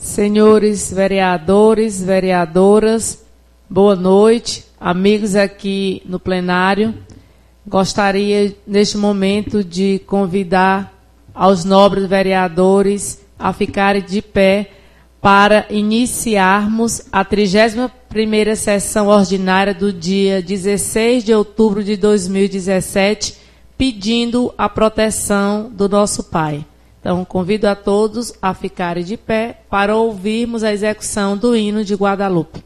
Senhores vereadores, vereadoras, boa noite, amigos aqui no plenário. Gostaria, neste momento, de convidar aos nobres vereadores a ficarem de pé para iniciarmos a 31ª sessão ordinária do dia 16 de outubro de 2017, pedindo a proteção do nosso Pai. Então, convido a todos a ficarem de pé para ouvirmos a execução do hino de Guadalupe.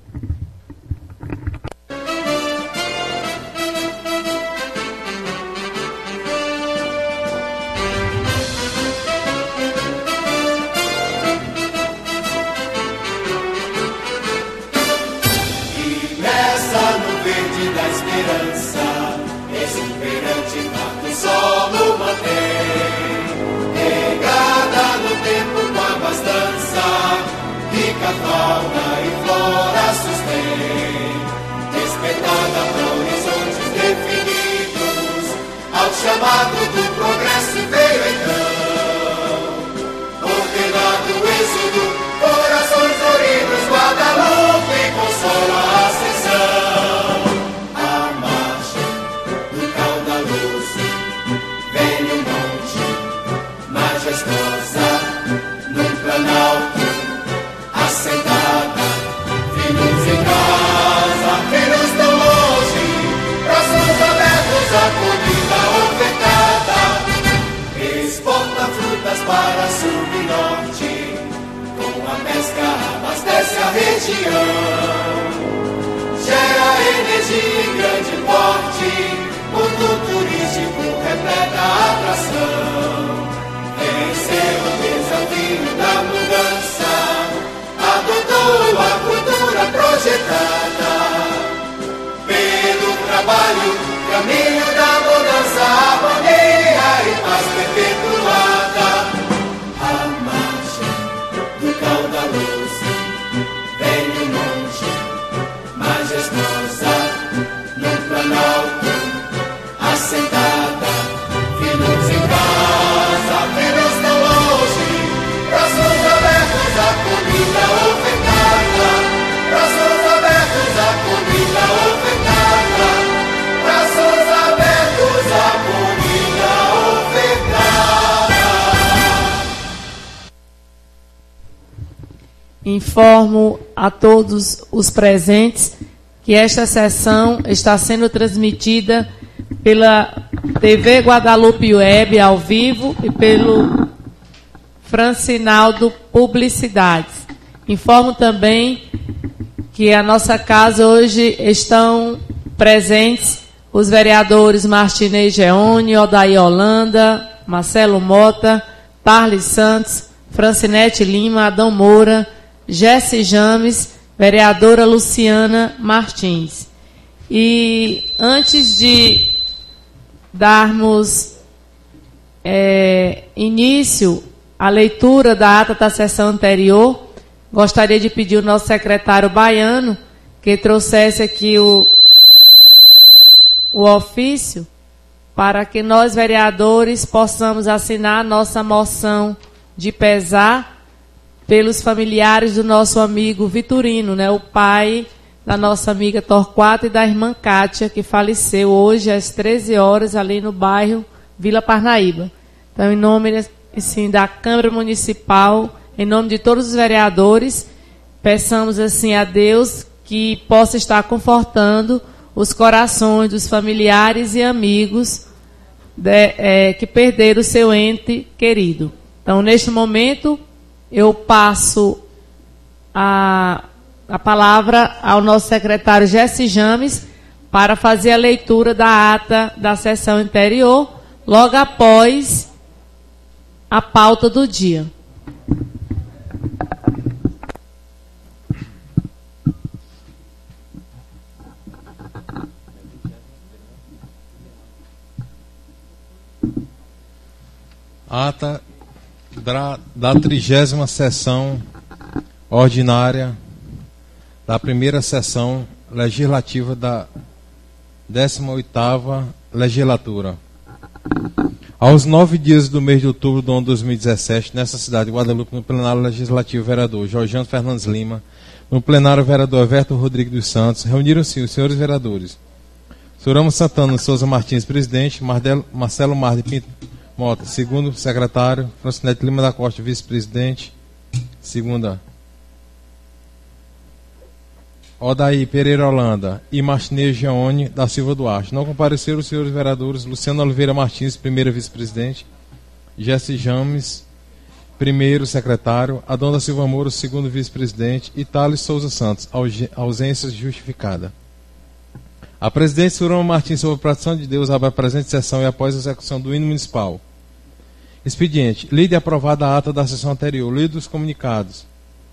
E nessa no verde da esperança, exuberante fato o solo mantém. Regada no tempo com abastança, rica fauna e flora sustém. Despertada para horizontes definidos, ao chamado do progresso veio então. Ordenado o êxodo, corações floridos, Guadalupe consola a ascensão. A marcha do caudaloso, velho monte, majestosa, num planalto, assentada, filhos em casa, filhos tão longe, braços abertos, acolhida ofertada, exporta frutas para sul e norte, com a pesca abastece a região, gera energia em grande porte, ponto turístico repleta atração. Venceu o desafio da mudança, adotou a cultura projetada. Pelo trabalho, caminho da mudança, harmonia e paz perpetuada. A marcha do caudaloso, velho monte, majestosa, num planalto, assentada, filhos em casa, filhos tão longe, braços abertos, acolhida ofertada, braços abertos, acolhida ofertada, braços abertos, acolhida ofertada. Informo a todos os presentes que esta sessão está sendo transmitida pela TV Guadalupe Web ao vivo e pelo Francinaldo Publicidades. Informo também que a nossa casa hoje estão presentes os vereadores Martinez Geone, Odair Holanda, Marcelo Mota, Tarles Santos, Francinete Lima, Adão Moura, Jesse James, vereadora Luciana Martins. E antes de darmos início à leitura da ata da sessão anterior, gostaria de pedir ao nosso secretário Baiano que trouxesse aqui o ofício para que nós, vereadores, possamos assinar nossa moção de pesar pelos familiares do nosso amigo Vitorino, né, o pai da nossa amiga Torquato e da irmã Kátia, que faleceu hoje às 13 horas ali no bairro Vila Parnaíba. Então, em nome assim, da Câmara Municipal, em nome de todos os vereadores, peçamos assim a Deus que possa estar confortando os corações dos familiares e amigos que perderam o seu ente querido. Então, neste momento, eu passo a palavra ao nosso secretário Jesse James para fazer a leitura da ata da sessão anterior, logo após a pauta do dia. Ata da 30ª sessão ordinária da primeira sessão legislativa da 18ª legislatura. Aos 9 dias do mês de outubro do ano de 2017, nessa cidade de Guadalupe, no plenário legislativo, o vereador Jorjano Fernandes Lima, no plenário o vereador Everton Rodrigues dos Santos, reuniram-se os senhores vereadores Sorama Santana Souza Martins, presidente, Marcelo Mar de Pinto Mota, segundo secretário, Francinete Lima da Costa, vice-presidente, segunda, Odaí Pereira Holanda e Martinez Geone da Silva Duarte. Não compareceram os senhores vereadores Luciano Oliveira Martins, primeiro vice-presidente, Jesse James, primeiro secretário, Adão da Silva Moura, segundo vice-presidente, e Thales Souza Santos, ausência justificada. A presidente Sorama Martins, sob a proteção de Deus, abre a presente sessão e após a execução do hino municipal. Expediente. Lida e aprovada a ata da sessão anterior. Lido os comunicados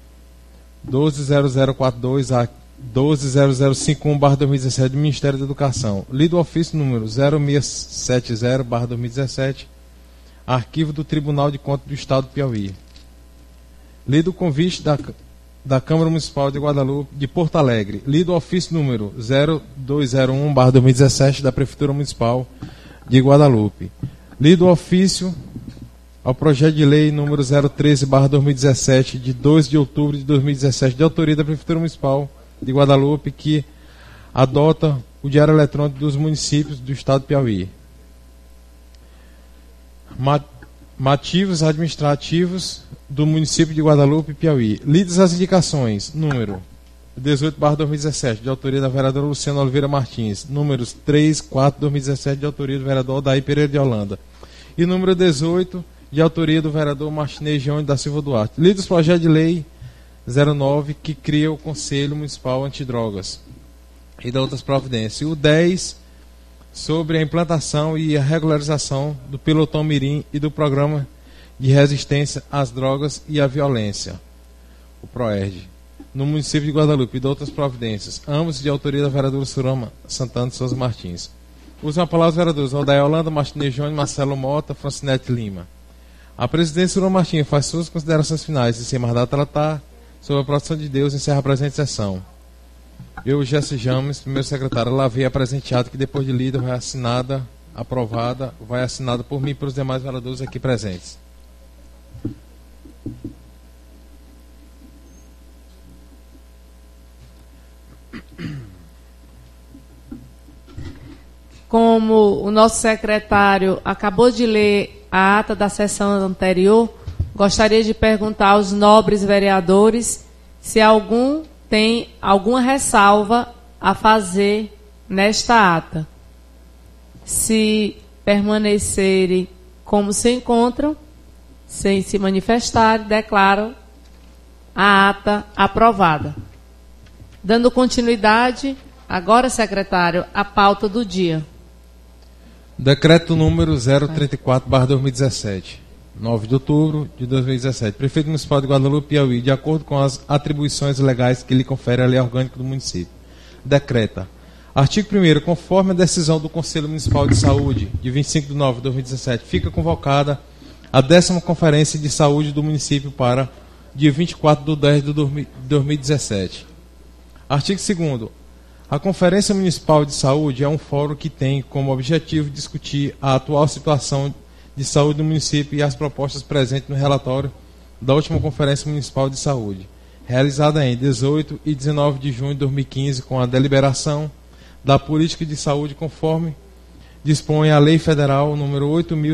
12.0042 a 12.0051/2017 do Ministério da Educação. Lido o ofício número 0670/2017, arquivo do Tribunal de Contas do Estado do Piauí. Lido o convite da Câmara Municipal de Guadalupe, de Porto Alegre. Lido o ofício número 0201/2017 da Prefeitura Municipal de Guadalupe. Lido o ofício ao projeto de lei número 013/2017, de 2 de outubro de 2017, de autoria da Prefeitura Municipal de Guadalupe, que adota o Diário Eletrônico dos Municípios do Estado do Piauí. Motivos administrativos do município de Guadalupe, Piauí. Lidas as indicações, número 18/2017, de autoria da vereadora Luciana Oliveira Martins, números 3/4/2017, de autoria do vereador Odaí Pereira de Holanda, e número 18, de autoria do vereador Martinez Geone da Silva Duarte. Lidos projeto de lei 09, que cria o Conselho Municipal Antidrogas e da outras providências. E o 10, sobre a implantação e a regularização do Pelotão Mirim e do Programa de Resistência às Drogas e à Violência, o PROERD, no município de Guadalupe e de outras providências, ambos de autoria da vereadora Sorama Santana de Souza Martins. Usam a palavra os vereadores Odaí Holanda, Martinez Geone, Marcelo Mota, Francinete Lima. A presidente Sorama Martins faz suas considerações finais e, sem mais nada a tratar, sob a proteção de Deus, encerra a presente sessão. Eu, Jesse James, primeiro secretário, lavei a presente ata que, depois de lida, vai assinada, aprovada, vai assinada por mim e pelos demais vereadores aqui presentes. Como o nosso secretário acabou de ler a ata da sessão anterior, gostaria de perguntar aos nobres vereadores se algum tem alguma ressalva a fazer nesta ata. Se permanecerem como se encontram, sem se manifestarem, declaro a ata aprovada. Dando continuidade, agora, secretário, à pauta do dia. Decreto número 034/2017, 9 de outubro de 2017. Prefeito Municipal de Guadalupe, Piauí, de acordo com as atribuições legais que lhe confere a lei orgânica do município. Decreta. Artigo 1º. Conforme a decisão do Conselho Municipal de Saúde, de 25 de nove de 2017, fica convocada a 10ª Conferência de Saúde do município para dia 24 de 10 de 2017. Artigo 2º. A Conferência Municipal de Saúde é um fórum que tem como objetivo discutir a atual situação de saúde do município e as propostas presentes no relatório da última Conferência Municipal de Saúde, realizada em 18 e 19 de junho de 2015, com a deliberação da Política de Saúde conforme dispõe a Lei Federal número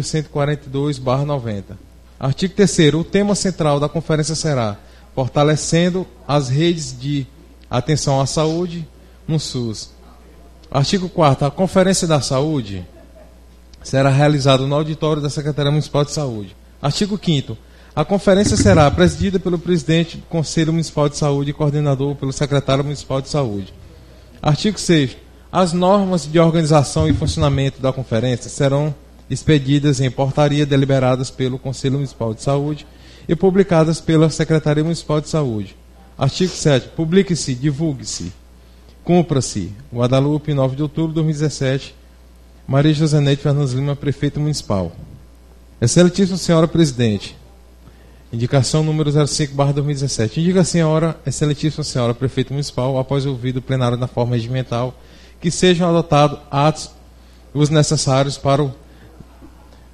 8.142/90. Artigo 3º. O tema central da conferência será fortalecendo as redes de atenção à saúde no SUS. Artigo 4º. A Conferência da Saúde será realizada no auditório da Secretaria Municipal de Saúde. Artigo 5º. A conferência será presidida pelo presidente do Conselho Municipal de Saúde e coordenador pelo secretário municipal de saúde. Artigo 6º. As normas de organização e funcionamento da conferência serão expedidas em portaria deliberadas pelo Conselho Municipal de Saúde e publicadas pela Secretaria Municipal de Saúde. Artigo 7º. Publique-se, divulgue-se, cumpra-se. Guadalupe, 9 de outubro de 2017. Maria Joseneide Fernandes Lima, Prefeita Municipal. Excelentíssima Senhora Presidente, indicação número 05/2017. Indica a Senhora, Excelentíssima Senhora Prefeita Municipal, após ouvido o plenário na forma regimental, que sejam adotados atos os necessários para o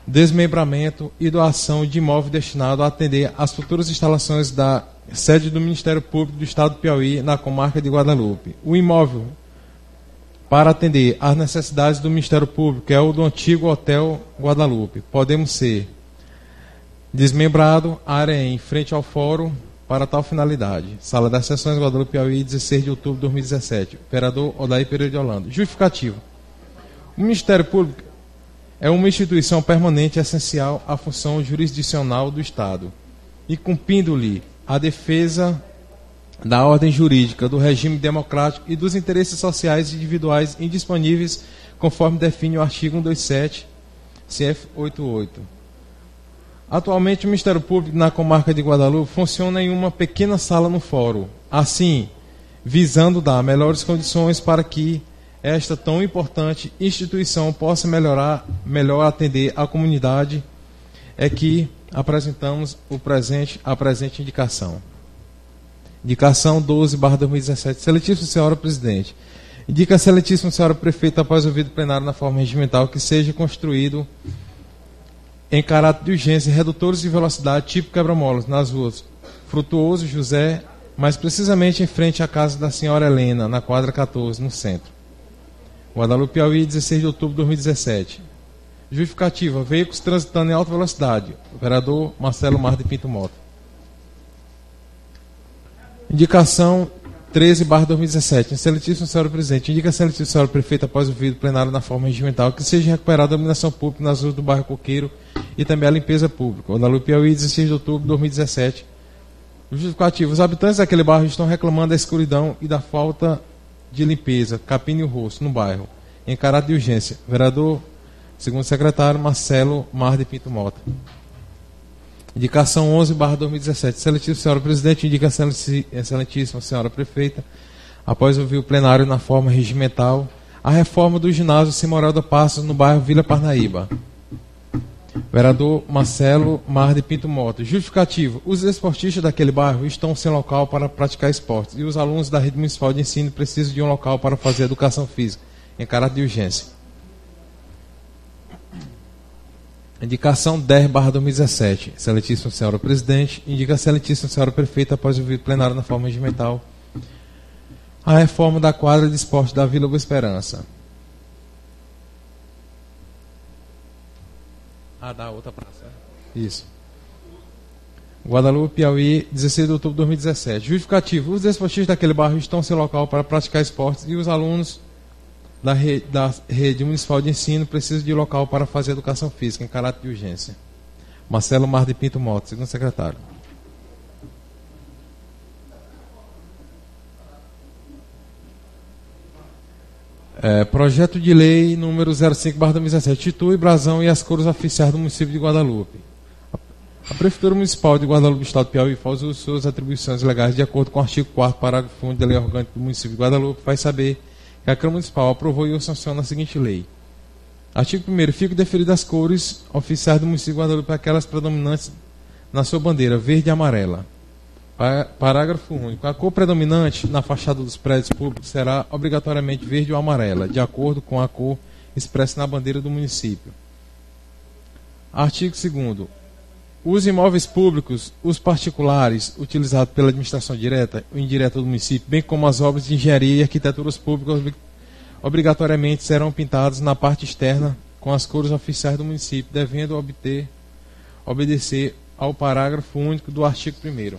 desmembramento e doação de imóvel destinado a atender às futuras instalações da sede do Ministério Público do Estado do Piauí, na comarca de Guadalupe. O imóvel para atender às necessidades do Ministério Público é o do antigo Hotel Guadalupe. Podemos ser desmembrado, área em frente ao fórum, para tal finalidade. Sala das Sessões, Guadalupe, Piauí, 16 de outubro de 2017. Vereador Odair Pereira de Holanda. Justificativo. O Ministério Público é uma instituição permanente essencial à função jurisdicional do Estado, e cumprindo-lhe a defesa da ordem jurídica, do regime democrático e dos interesses sociais individuais indisponíveis, conforme define o artigo 127, CF 88. Atualmente, o Ministério Público na comarca de Guadalupe funciona em uma pequena sala no fórum, assim, visando dar melhores condições para que esta tão importante instituição possa melhor atender a comunidade, é que apresentamos a presente indicação. Indicação 12/2017. Excelentíssima Senhora Presidente, indica a Excelentíssima Senhora Prefeita, após ouvido plenário na forma regimental, que seja construído em caráter de urgência redutores de velocidade tipo quebra-molas nas ruas Frutuoso José, mais precisamente em frente à casa da Senhora Helena, na quadra 14, no centro. Guadalupe, Piauí, 16 de outubro de 2017. Justificativa: veículos transitando em alta velocidade. Vereador Marcelo Mar de Pinto Mota. Indicação 13/2017. Excelentíssima Senhora Presidente, indica a Excelentíssima Senhora Prefeita, após o vídeo plenário na forma regimental, que seja recuperada a iluminação pública nas ruas do bairro Coqueiro e também a limpeza pública. Guadalupe, Piauí, 16 de outubro de 2017. Justificativo: os habitantes daquele bairro estão reclamando da escuridão e da falta de limpeza, capim no rosto, no bairro, em caráter de urgência. Vereador, segundo secretário, Marcelo Mar de Pinto Mota. Indicação 11/2017. Excelentíssima Senhora Presidente, indica a Excelentíssima Senhora Prefeita, após ouvir o plenário na forma regimental, a reforma do ginásio Simorel da Passos, no bairro Vila Parnaíba. Vereador Marcelo Mar de Pinto Mota. Justificativo: os esportistas daquele bairro estão sem local para praticar esportes e os alunos da rede municipal de ensino precisam de um local para fazer educação física, em caráter de urgência. Indicação 10/2017. Excelentíssima Senhora Presidente, indica a Excelentíssima Senhora Prefeita, após o vídeo plenário na forma regimental, a reforma da quadra de esporte da Vila Boa Esperança. Da outra praça. Isso. Guadalupe, Piauí, 16 de outubro de 2017. Justificativo: os desportistas daquele bairro estão sem local para praticar esportes e os alunos da rede municipal de ensino precisam de local para fazer educação física, em caráter de urgência. Marcelo Mar de Pinto Mota, segundo secretário. Projeto de lei número 05/2017. Institui brasão e as cores oficiais do município de Guadalupe. A Prefeitura Municipal de Guadalupe do Estado do Piauí faz uso de suas atribuições legais de acordo com o artigo 4º, parágrafo 1 da Lei Orgânica do município de Guadalupe, faz saber que a Câmara Municipal aprovou e sanciona a seguinte lei. Artigo 1º. Ficam definidas as cores oficiais do município de Guadalupe, aquelas predominantes na sua bandeira, verde e amarela. Parágrafo único. A cor predominante na fachada dos prédios públicos será obrigatoriamente verde ou amarela, de acordo com a cor expressa na bandeira do município. Artigo 2º. Os imóveis públicos, os particulares, utilizados pela administração direta ou indireta do município, bem como as obras de engenharia e arquiteturas públicas, obrigatoriamente serão pintados na parte externa com as cores oficiais do município, devendo obedecer ao parágrafo único do artigo 1º.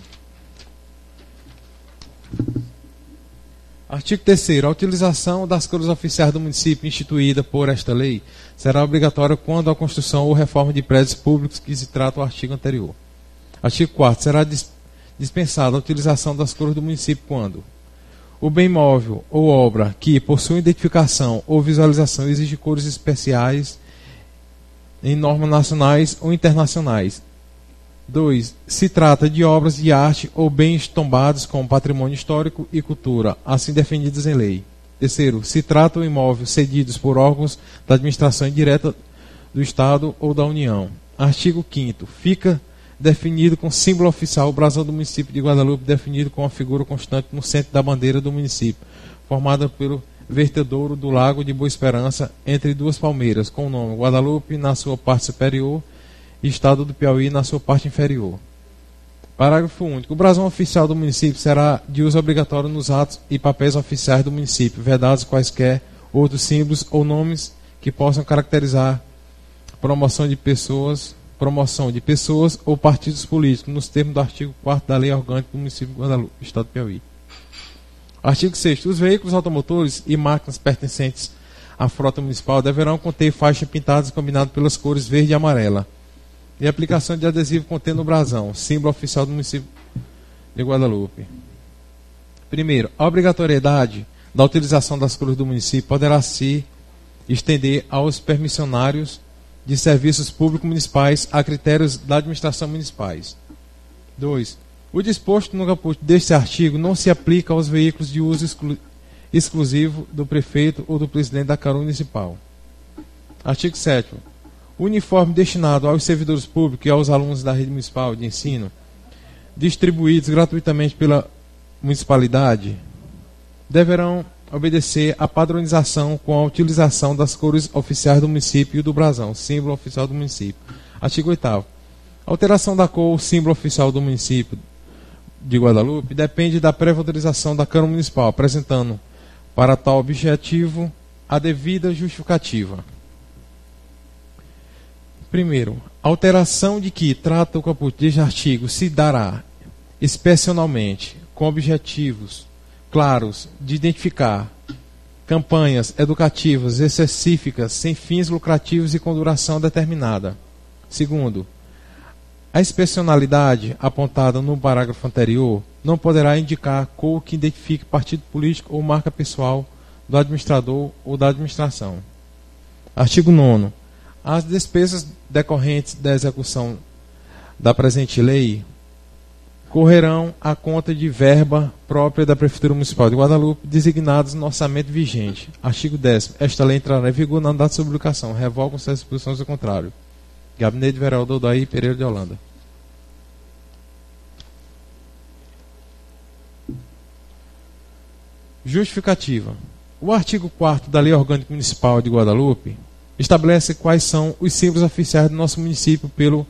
Artigo 3º. A utilização das cores oficiais do município instituída por esta lei será obrigatória quando a construção ou reforma de prédios públicos que se trata o artigo anterior. Artigo 4º. Será dispensada a utilização das cores do município quando o bem móvel ou obra que, por sua identificação ou visualização, exige cores especiais em normas nacionais ou internacionais. 2. Se trata de obras de arte ou bens tombados como patrimônio histórico e cultura, assim definidos em lei. 3. Se trata de imóveis cedidos por órgãos da administração indireta do Estado ou da União. Artigo 5º. Fica definido com símbolo oficial o brasão do município de Guadalupe, definido com a figura constante no centro da bandeira do município, formada pelo vertedouro do Lago de Boa Esperança, entre duas palmeiras, com o nome Guadalupe na sua parte superior e Estado do Piauí na sua parte inferior. Parágrafo único. O brasão oficial do município será de uso obrigatório nos atos e papéis oficiais do município, vedados quaisquer outros símbolos ou nomes que possam caracterizar promoção de pessoas ou partidos políticos, nos termos do artigo 4º da Lei Orgânica do município de Guadalupe, Estado do Piauí. Artigo 6º. Os veículos automotores e máquinas pertencentes à frota municipal deverão conter faixas pintadas combinadas pelas cores verde e amarela e aplicação de adesivo contendo o brasão, símbolo oficial do município de Guadalupe. Primeiro, a obrigatoriedade da utilização das cores do município poderá se estender aos permissionários de serviços públicos municipais a critérios da administração municipais. 2. O disposto no caput deste artigo não se aplica aos veículos de uso exclusivo do prefeito ou do presidente da Câmara Municipal. Artigo 7º. O uniforme destinado aos servidores públicos e aos alunos da rede municipal de ensino, distribuídos gratuitamente pela municipalidade, deverão obedecer à padronização com a utilização das cores oficiais do município e do brasão, símbolo oficial do município. Artigo 8º. A alteração da cor ou símbolo oficial do município de Guadalupe depende da prévia autorização da Câmara Municipal, apresentando para tal objetivo a devida justificativa. Primeiro, a alteração de que trata o caput deste artigo se dará excepcionalmente com objetivos claros de identificar campanhas educativas específicas sem fins lucrativos e com duração determinada. Segundo, a excepcionalidade apontada no parágrafo anterior não poderá indicar cor que identifique partido político ou marca pessoal do administrador ou da administração. Artigo 9º. As despesas decorrentes da execução da presente lei correrão à conta de verba própria da Prefeitura Municipal de Guadalupe, designados no orçamento vigente. Artigo 10º. Esta lei entrará em vigor na data de sua publicação. Revogam-se as disposições ao contrário. Gabinete de Vereador Daí Pereira de Holanda. Justificativa. O artigo 4º da Lei Orgânica Municipal de Guadalupe estabelece quais são os símbolos oficiais do nosso município pelo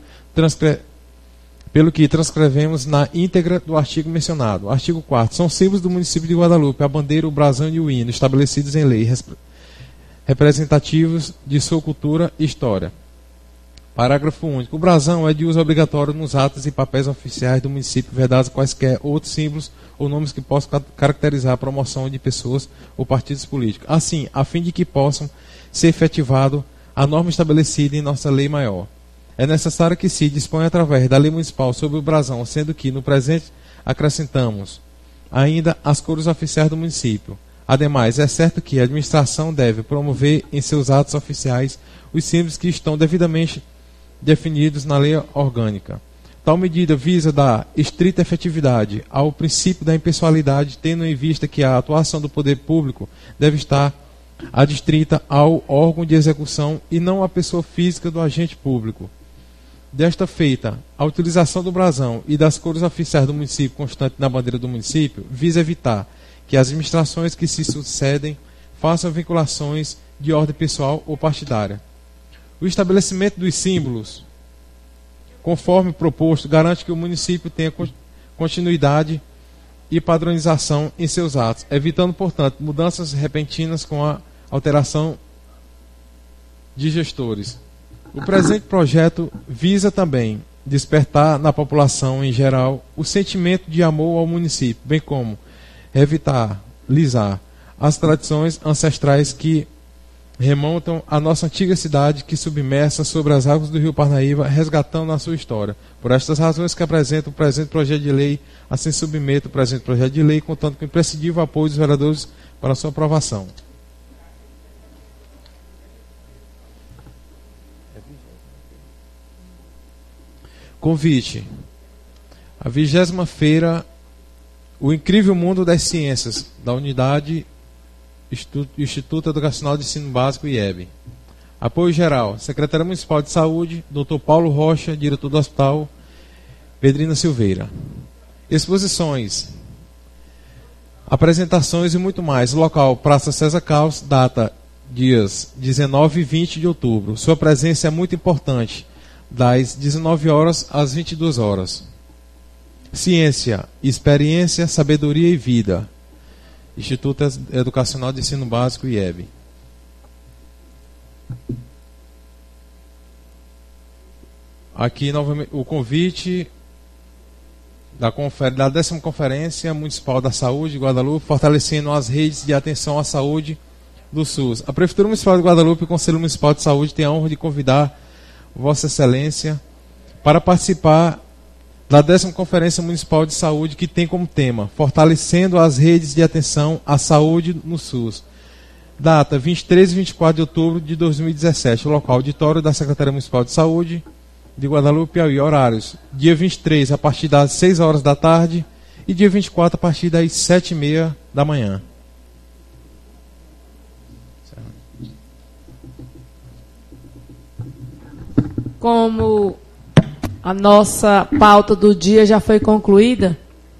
que transcrevemos na íntegra do artigo mencionado. Artigo 4º. São símbolos do município de Guadalupe a bandeira, o brasão e o hino, estabelecidos em lei, representativos de sua cultura e história. Parágrafo único. O brasão é de uso obrigatório nos atos e papéis oficiais do município, vedados quaisquer outros símbolos ou nomes que possam caracterizar a promoção de pessoas ou partidos políticos. Assim, a fim de que possam ser efetivado a norma estabelecida em nossa lei maior. É necessário que se disponha através da lei municipal sobre o brasão, sendo que, no presente, acrescentamos ainda as cores oficiais do município. Ademais, é certo que a administração deve promover em seus atos oficiais os símbolos que estão devidamente definidos na lei orgânica. Tal medida visa dar estrita efetividade ao princípio da impessoalidade, tendo em vista que a atuação do poder público deve estar adstrita ao órgão de execução e não à pessoa física do agente público. Desta feita, a utilização do brasão e das cores oficiais do município constante na bandeira do município visa evitar que as administrações que se sucedem façam vinculações de ordem pessoal ou partidária. O estabelecimento dos símbolos, conforme proposto, garante que o município tenha continuidade e padronização em seus atos, evitando, portanto, mudanças repentinas com a alteração de gestores. O presente projeto visa também despertar na população em geral o sentimento de amor ao município, bem como revitalizar as tradições ancestrais que remontam à nossa antiga cidade que submersa sobre as águas do rio Parnaíba, resgatando a sua história. Por estas razões que apresento o presente projeto de lei, assim submeto o presente projeto de lei, contando com o imprescindível apoio dos vereadores para sua aprovação. Convite. A 20ª Feira O Incrível Mundo das Ciências, da Unidade Instituto Educacional de Ensino Básico, IEB. Apoio geral, Secretaria Municipal de Saúde, Dr. Paulo Rocha, diretor do Hospital Pedrina Silveira. Exposições. Apresentações e muito mais. Local, Praça César Caos, data dias 19 e 20 de outubro. Sua presença é muito importante, das 19 horas às 22 horas. Ciência, experiência, sabedoria e vida. Instituto Educacional de Ensino Básico, IEB. Aqui novamente o convite da 10ª Conferência Municipal da Saúde de Guadalupe, fortalecendo as redes de atenção à saúde do SUS. A Prefeitura Municipal de Guadalupe e o Conselho Municipal de Saúde têm a honra de convidar Vossa Excelência para participar da 10ª Conferência Municipal de Saúde, que tem como tema fortalecendo as redes de atenção à saúde no SUS. Data 23 e 24 de outubro de 2017. Local, auditório da Secretaria Municipal de Saúde de Guadalupe, Piauí. Horários: dia 23 a partir das 6 horas da tarde e dia 24 a partir das 7h30 da manhã. Como a nossa pauta do dia já foi concluída,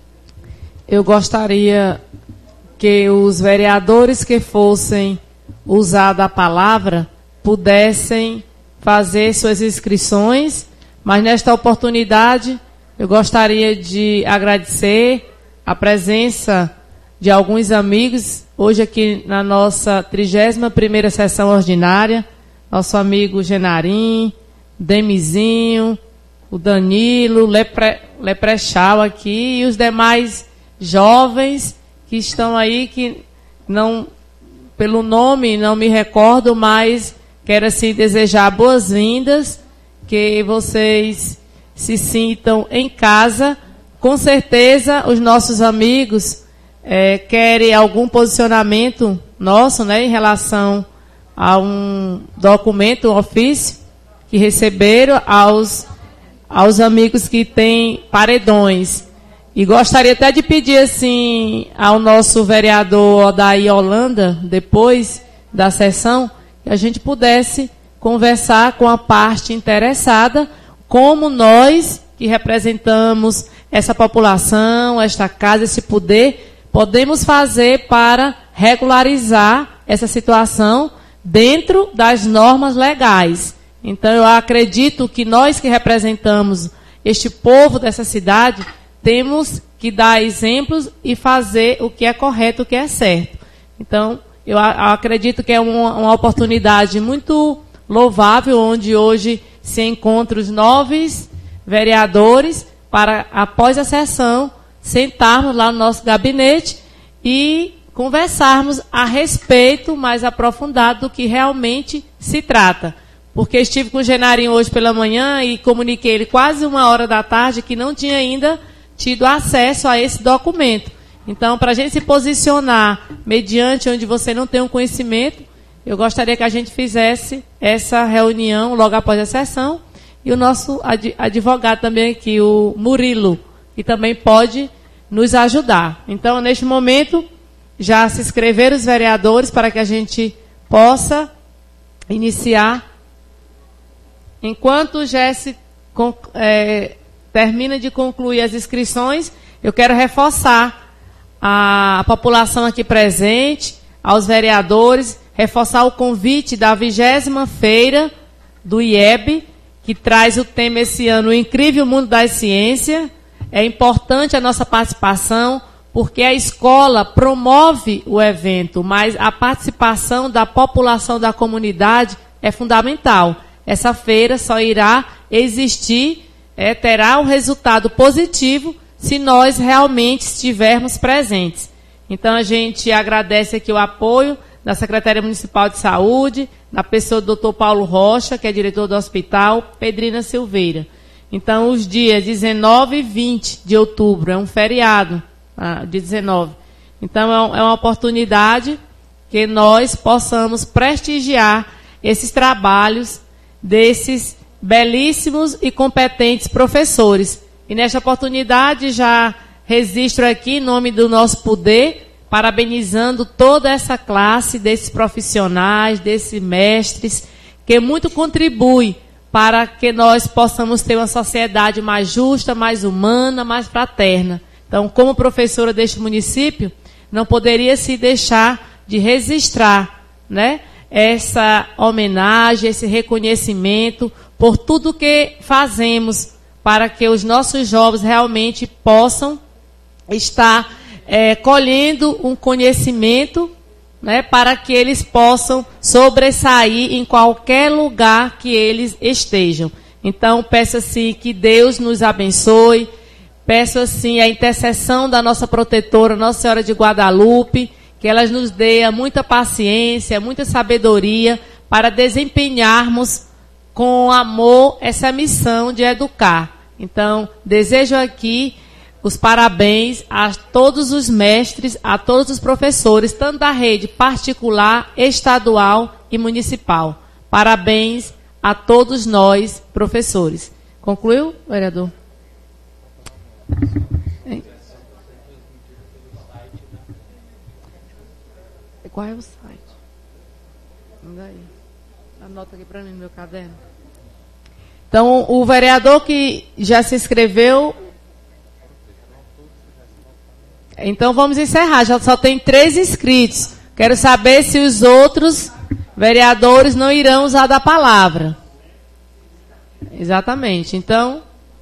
eu gostaria que os vereadores que fossem usar a palavra pudessem fazer suas inscrições, mas nesta oportunidade eu gostaria de agradecer a presença de alguns amigos, hoje aqui na nossa 31ª sessão ordinária, nosso amigo Genarim, Demizinho, o Danilo, Leprechal aqui e os demais jovens que estão aí, que não, pelo nome não me recordo, mas quero assim desejar boas-vindas, que vocês se sintam em casa. Com certeza os nossos amigos querem algum posicionamento nosso, né, em relação a um documento, um ofício que receberam aos amigos que têm paredões. E gostaria até de pedir assim ao nosso vereador Odair Holanda, depois da sessão, que a gente pudesse conversar com a parte interessada, como nós que representamos essa população, esta casa, esse poder, podemos fazer para regularizar essa situação dentro das normas legais. Então, eu acredito que nós que representamos este povo dessa cidade, temos que dar exemplos e fazer o que é correto, o que é certo. Então, eu acredito que é uma oportunidade muito louvável, onde hoje se encontram os 9 vereadores para, após a sessão, sentarmos lá no nosso gabinete e conversarmos a respeito mais aprofundado do que realmente se trata. Porque estive com o Genarinho hoje pela manhã e comuniquei ele quase 13h que não tinha ainda tido acesso a esse documento. Então, para a gente se posicionar mediante onde você não tem um conhecimento, eu gostaria que a gente fizesse essa reunião logo após a sessão. E o nosso advogado também aqui, o Murilo, que também pode nos ajudar. Então, neste momento, já se inscreveram os vereadores para que a gente possa iniciar. Enquanto o Jesse termina de concluir as inscrições, eu quero reforçar a população aqui presente, aos vereadores, reforçar o convite da 20ª feira do IEB, que traz o tema esse ano, o incrível mundo da ciência. É importante a nossa participação, porque a escola promove o evento, mas a participação da população da comunidade é fundamental. Essa feira só irá existir, terá um resultado positivo se nós realmente estivermos presentes. Então, a gente agradece aqui o apoio da Secretaria Municipal de Saúde, na pessoa do Dr. Paulo Rocha, que é diretor do hospital, Pedrina Silveira. Então, os dias 19 e 20 de outubro, é um feriado, dia 19. Então, é uma oportunidade que nós possamos prestigiar esses trabalhos desses belíssimos e competentes professores. E nesta oportunidade já registro aqui em nome do nosso poder, parabenizando toda essa classe desses profissionais, desses mestres, que muito contribuem para que nós possamos ter uma sociedade mais justa, mais humana, mais fraterna. Então, como professora deste município, não poderia se deixar de registrar, né, essa homenagem, esse reconhecimento por tudo que fazemos para que os nossos jovens realmente possam estar colhendo um conhecimento, né, para que eles possam sobressair em qualquer lugar que eles estejam. Então, peço assim que Deus nos abençoe, peço assim a intercessão da nossa protetora, Nossa Senhora de Guadalupe, que ela nos dê muita paciência, muita sabedoria para desempenharmos com amor essa missão de educar. Então, desejo aqui os parabéns a todos os mestres, a todos os professores, tanto da rede particular, estadual e municipal. Parabéns a todos nós, professores. Concluiu, vereador? Qual é o site? Manda aí. Anota aqui para mim no meu caderno. Então, o vereador que já se inscreveu... Então, vamos encerrar. Já só tem 3 inscritos. Quero saber se os outros vereadores não irão usar da palavra. Exatamente. Então,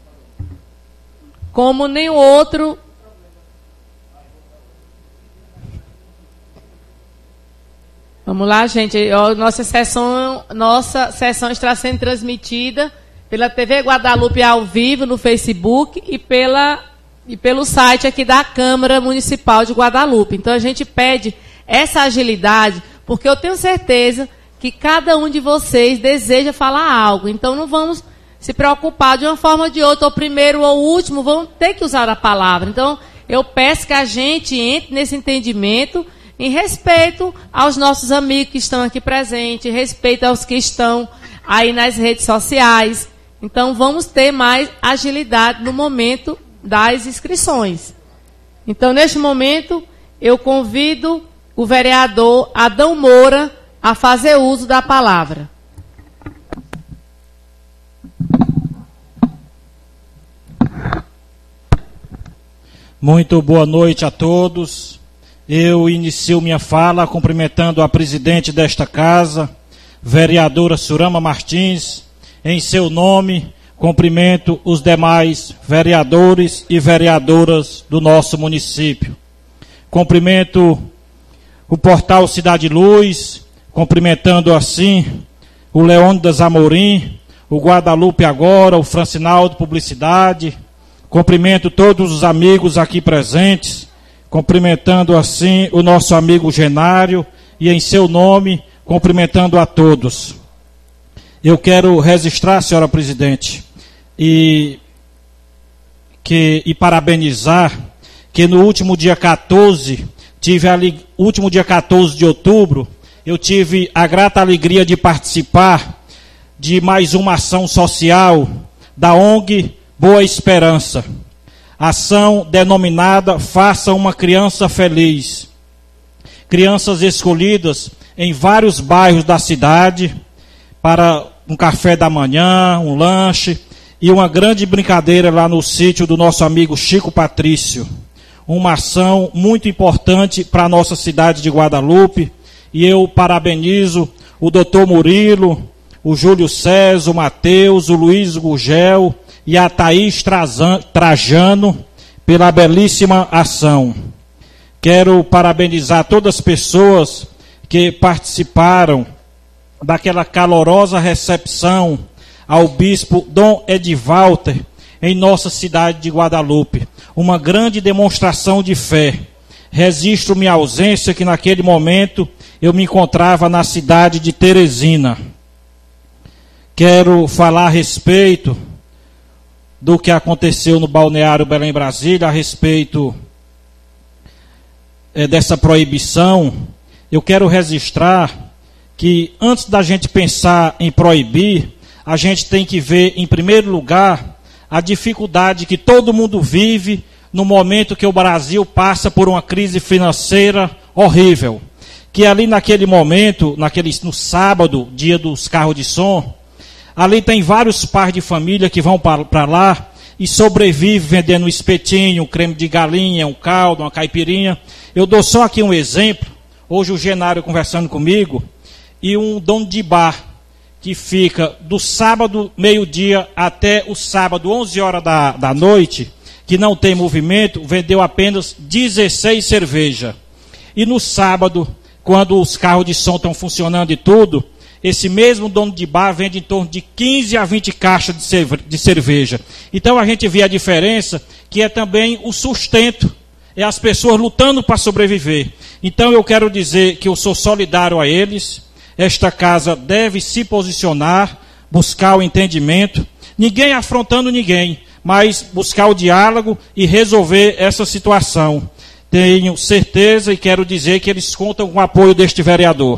como nenhum outro... Vamos lá, gente. Nossa sessão está sendo transmitida pela TV Guadalupe ao vivo no Facebook e pelo site aqui da Câmara Municipal de Guadalupe. Então, a gente pede essa agilidade, porque eu tenho certeza que cada um de vocês deseja falar algo. Então, não vamos se preocupar de uma forma ou de outra, ou primeiro ou último, vão ter que usar a palavra. Então, eu peço que a gente entre nesse entendimento em respeito aos nossos amigos que estão aqui presentes, em respeito aos que estão aí nas redes sociais. Então, vamos ter mais agilidade no momento das inscrições. Então, neste momento, eu convido o vereador Adão Moura a fazer uso da palavra. Muito boa noite a todos. Eu inicio minha fala cumprimentando a presidente desta casa, vereadora Surama Martins. Em seu nome, cumprimento os demais vereadores e vereadoras do nosso município. Cumprimento o portal Cidade Luz, cumprimentando assim o Leônidas Amorim, o Guadalupe Agora, o Francinaldo Publicidade. Cumprimento todos os amigos aqui presentes, cumprimentando assim o nosso amigo Genário e em seu nome, cumprimentando a todos. Eu quero registrar, senhora presidente, e parabenizar que no último dia 14, último dia 14 de outubro, eu tive a grata alegria de participar de mais uma ação social da ONG Boa Esperança. Ação denominada Faça uma Criança Feliz. Crianças escolhidas em vários bairros da cidade para um café da manhã, um lanche e uma grande brincadeira lá no sítio do nosso amigo Chico Patrício. Uma ação muito importante para a nossa cidade de Guadalupe. E eu parabenizo o doutor Murilo, o Júlio César, o Matheus, o Luiz Gugel e a Thaís Trajano pela belíssima ação. Quero parabenizar todas as pessoas que participaram daquela calorosa recepção ao bispo Dom Edvalter em nossa cidade de Guadalupe. Uma grande demonstração de fé. Registro minha ausência que naquele momento eu me encontrava na cidade de Teresina. Quero falar a respeito do que aconteceu no balneário Belém Brasília, a respeito dessa proibição. Eu quero registrar que antes da gente pensar em proibir, a gente tem que ver, em primeiro lugar, a dificuldade que todo mundo vive no momento que o Brasil passa por uma crise financeira horrível. Que ali naquele momento, no sábado, dia dos carros de som, ali tem vários pais de família que vão para lá e sobrevive vendendo um espetinho, um creme de galinha, um caldo, uma caipirinha. Eu dou só aqui um exemplo. Hoje o Genário conversando comigo, e um dono de bar, que fica do sábado, meio-dia, até o sábado, 11 horas da noite, que não tem movimento, vendeu apenas 16 cervejas. E no sábado, quando os carros de som estão funcionando e tudo, esse mesmo dono de bar vende em torno de 15 a 20 caixas de cerveja. Então a gente vê a diferença, que é também o sustento, é as pessoas lutando para sobreviver. Então eu quero dizer que eu sou solidário a eles. Esta casa deve se posicionar, buscar o entendimento, ninguém afrontando ninguém, mas buscar o diálogo e resolver essa situação. Tenho certeza e quero dizer que eles contam com o apoio deste vereador.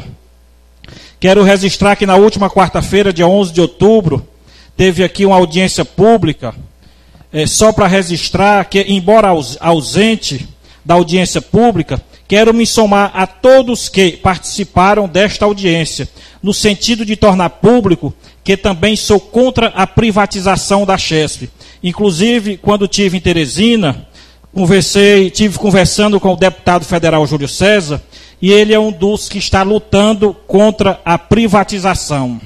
Quero registrar que na última quarta-feira, dia 11 de outubro, teve aqui uma audiência pública, só para registrar que, embora ausente da audiência pública, quero me somar a todos que participaram desta audiência, no sentido de tornar público que também sou contra a privatização da Chesf. Inclusive, quando estive em Teresina, estive conversando com o deputado federal Júlio César, e ele é um dos que está lutando contra a privatização.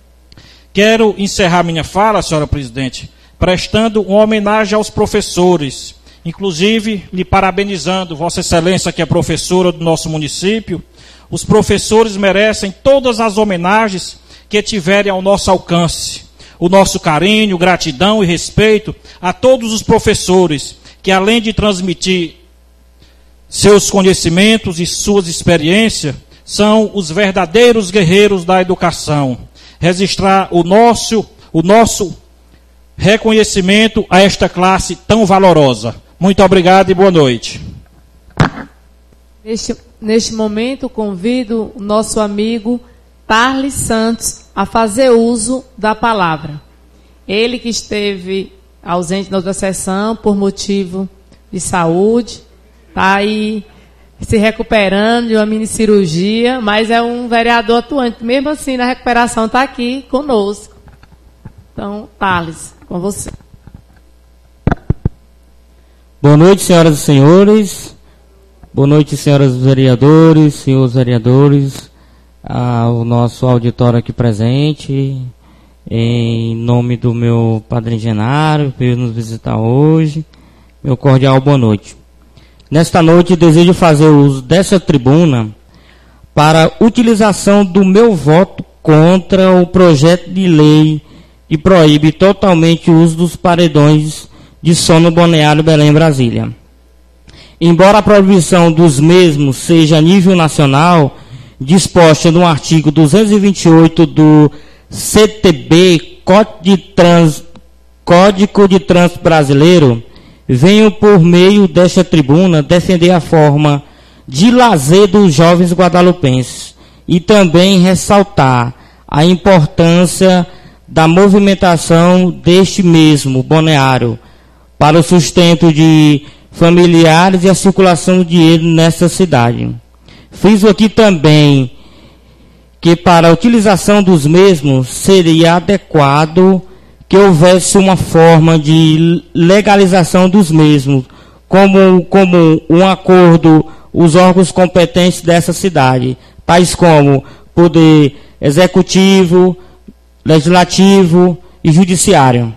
Quero encerrar minha fala, senhora presidente, prestando uma homenagem aos professores, inclusive lhe parabenizando, Vossa Excelência, que é professora do nosso município. Os professores merecem todas as homenagens que tiverem ao nosso alcance. O nosso carinho, gratidão e respeito a todos os professores, que além de transmitir seus conhecimentos e suas experiências, são os verdadeiros guerreiros da educação. Registrar o nosso reconhecimento a esta classe tão valorosa. Muito obrigado e boa noite. Neste momento, convido o nosso amigo Tarles Santos a fazer uso da palavra. Ele que esteve ausente na outra sessão por motivo de saúde, está aí se recuperando de uma mini cirurgia, mas é um vereador atuante. Mesmo assim, na recuperação, está aqui conosco. Então, Tarles, com você. Boa noite, senhoras e senhores. Boa noite, senhoras vereadores, senhores vereadores, ao nosso auditório aqui presente. Em nome do meu padrinho Genário, que veio nos visitar hoje, meu cordial boa noite. Nesta noite, desejo fazer uso dessa tribuna para utilização do meu voto contra o projeto de lei que proíbe totalmente o uso dos paredões de som no Balneário Belém, Brasília. Embora a proibição dos mesmos seja a nível nacional, disposta no artigo 228 do CTB, Código de Trânsito Brasileiro, venho por meio desta tribuna defender a forma de lazer dos jovens guadalupenses e também ressaltar a importância da movimentação deste mesmo balneário para o sustento de familiares e a circulação de dinheiro nesta cidade. Fiz aqui também que para a utilização dos mesmos seria adequado que houvesse uma forma de legalização dos mesmos, como um acordo, os órgãos competentes dessa cidade, tais como Poder Executivo, Legislativo e Judiciário.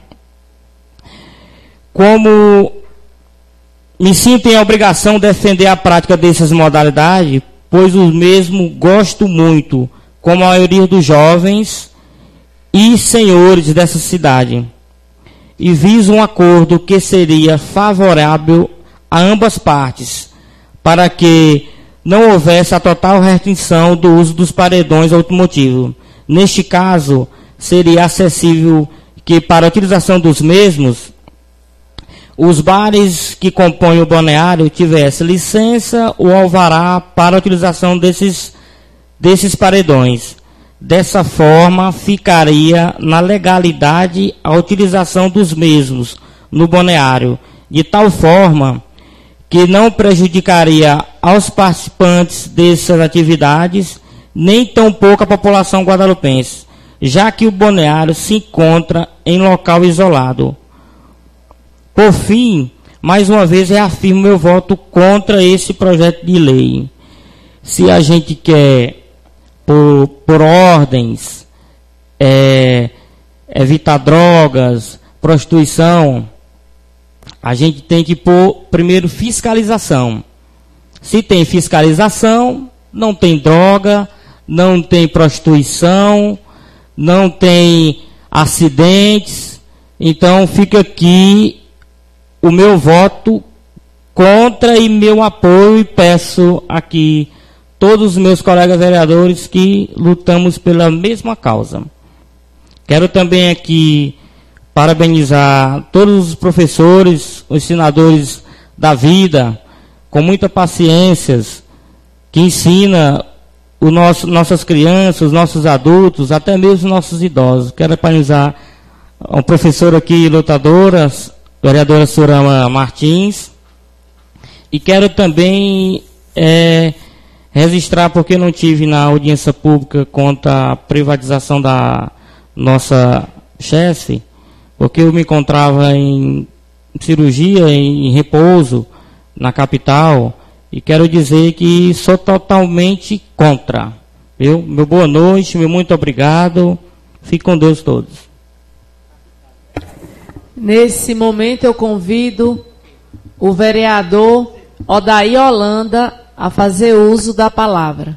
Como me sinto em obrigação de defender a prática dessas modalidades, pois o mesmo gosto muito, como a maioria dos jovens e senhores dessa cidade, e viso um acordo que seria favorável a ambas partes, para que não houvesse a total restrição do uso dos paredões automotivos. Neste caso, seria acessível que, para a utilização dos mesmos, os bares que compõem o balneário tivessem licença ou alvará para a utilização desses paredões. Dessa forma, ficaria na legalidade a utilização dos mesmos no balneário, de tal forma que não prejudicaria aos participantes dessas atividades, nem tampouco a população guadalupense, já que o balneário se encontra em local isolado. Por fim, mais uma vez reafirmo meu voto contra esse projeto de lei. Se a gente quer, por ordens, evitar drogas, prostituição, a gente tem que pôr primeiro fiscalização. Se tem fiscalização, não tem droga, não tem prostituição, não tem acidentes. Então fica aqui o meu voto contra e meu apoio, e peço aqui todos os meus colegas vereadores que lutamos pela mesma causa. Quero também aqui parabenizar todos os professores, os ensinadores da vida, com muita paciência, que ensina nossas crianças, os nossos adultos, até mesmo os nossos idosos. Quero parabenizar a professora aqui, lutadora, vereadora Sorama Martins, e quero também registrar, porque não tive na audiência pública contra a privatização da nossa chefe, porque eu me encontrava em cirurgia, em repouso, na capital, e quero dizer que sou totalmente contra. Meu boa noite, meu muito obrigado, fique com Deus todos. Nesse momento eu convido o vereador Odair Holanda a fazer uso da palavra.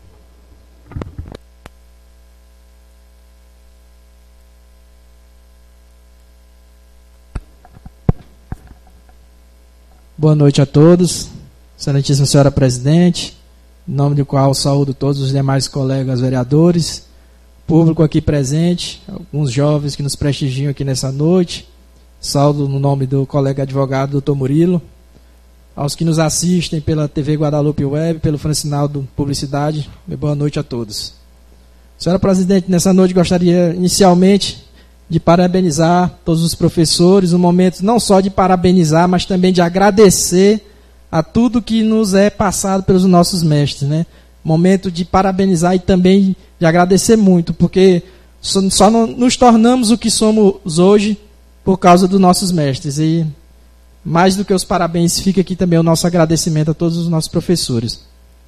Boa noite a todos, excelentíssima senhora presidente, em nome do qual saúdo todos os demais colegas vereadores, público aqui presente, alguns jovens que nos prestigiam aqui nessa noite, saúdo no nome do colega advogado doutor Murilo, aos que nos assistem pela TV Guadalupe Web, pelo Francinaldo Publicidade, boa noite a todos. Senhora presidente, nessa noite gostaria inicialmente de parabenizar todos os professores, um momento não só de parabenizar, mas também de agradecer a tudo que nos é passado pelos nossos mestres, né? Momento de parabenizar e também de agradecer muito, porque só nos tornamos o que somos hoje por causa dos nossos mestres. E mais do que os parabéns, fica aqui também o nosso agradecimento a todos os nossos professores.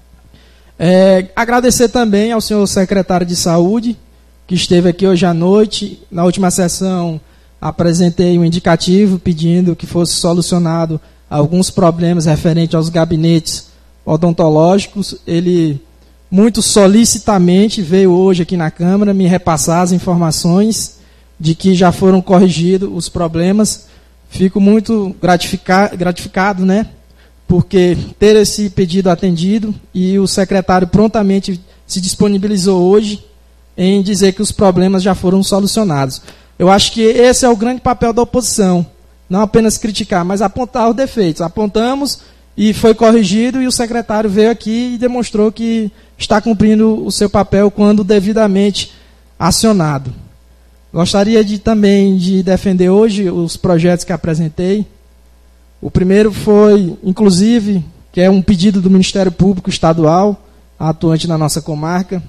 Agradecer também ao senhor secretário de Saúde, que esteve aqui hoje à noite. Na última sessão, apresentei um indicativo pedindo que fosse solucionado alguns problemas referentes aos gabinetes odontológicos. Ele, muito solicitamente, veio hoje aqui na Câmara me repassar as informações de que já foram corrigidos os problemas. Fico muito gratificado, né? Porque ter esse pedido atendido, e o secretário prontamente se disponibilizou hoje em dizer que os problemas já foram solucionados. Eu acho que esse é o grande papel da oposição, não apenas criticar, mas apontar os defeitos. Apontamos e foi corrigido, e o secretário veio aqui e demonstrou que está cumprindo o seu papel quando devidamente acionado. Gostaria também de defender hoje os projetos que apresentei. O primeiro foi, inclusive, que é um pedido do Ministério Público Estadual, atuante na nossa comarca.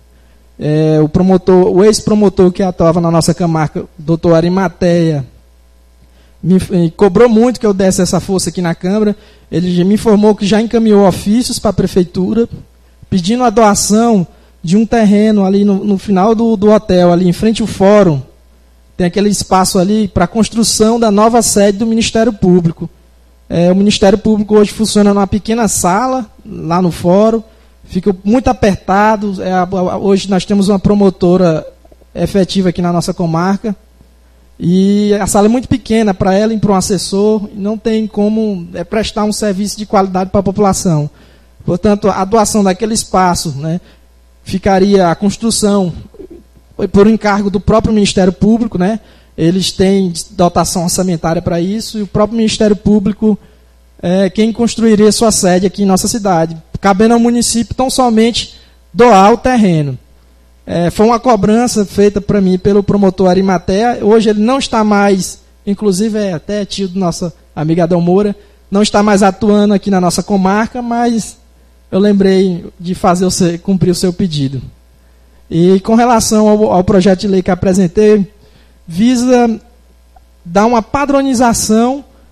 O ex-promotor que atuava na nossa comarca, doutor Arimateia, me cobrou muito que eu desse essa força aqui na Câmara. Ele me informou que já encaminhou ofícios para a Prefeitura, pedindo a doação de um terreno ali no final do hotel, ali em frente ao fórum. Tem aquele espaço ali para a construção da nova sede do Ministério Público. O Ministério Público hoje funciona numa pequena sala, lá no fórum, fica muito apertado. Hoje nós temos uma promotora efetiva aqui na nossa comarca, e a sala é muito pequena para ela e para um assessor, não tem como prestar um serviço de qualidade para a população. Portanto, a doação daquele espaço, né, ficaria a construção por encargo do próprio Ministério Público, né? Eles têm dotação orçamentária para isso, e o próprio Ministério Público é quem construiria sua sede aqui em nossa cidade, cabendo ao município tão somente doar o terreno. Foi uma cobrança feita para mim pelo promotor Arimateia. Hoje ele não está mais, inclusive é até tio da nossa amiga Adel Moura, não está mais atuando aqui na nossa comarca, mas eu lembrei de cumprir o seu pedido. E com relação ao projeto de lei que apresentei, visa dar uma padronização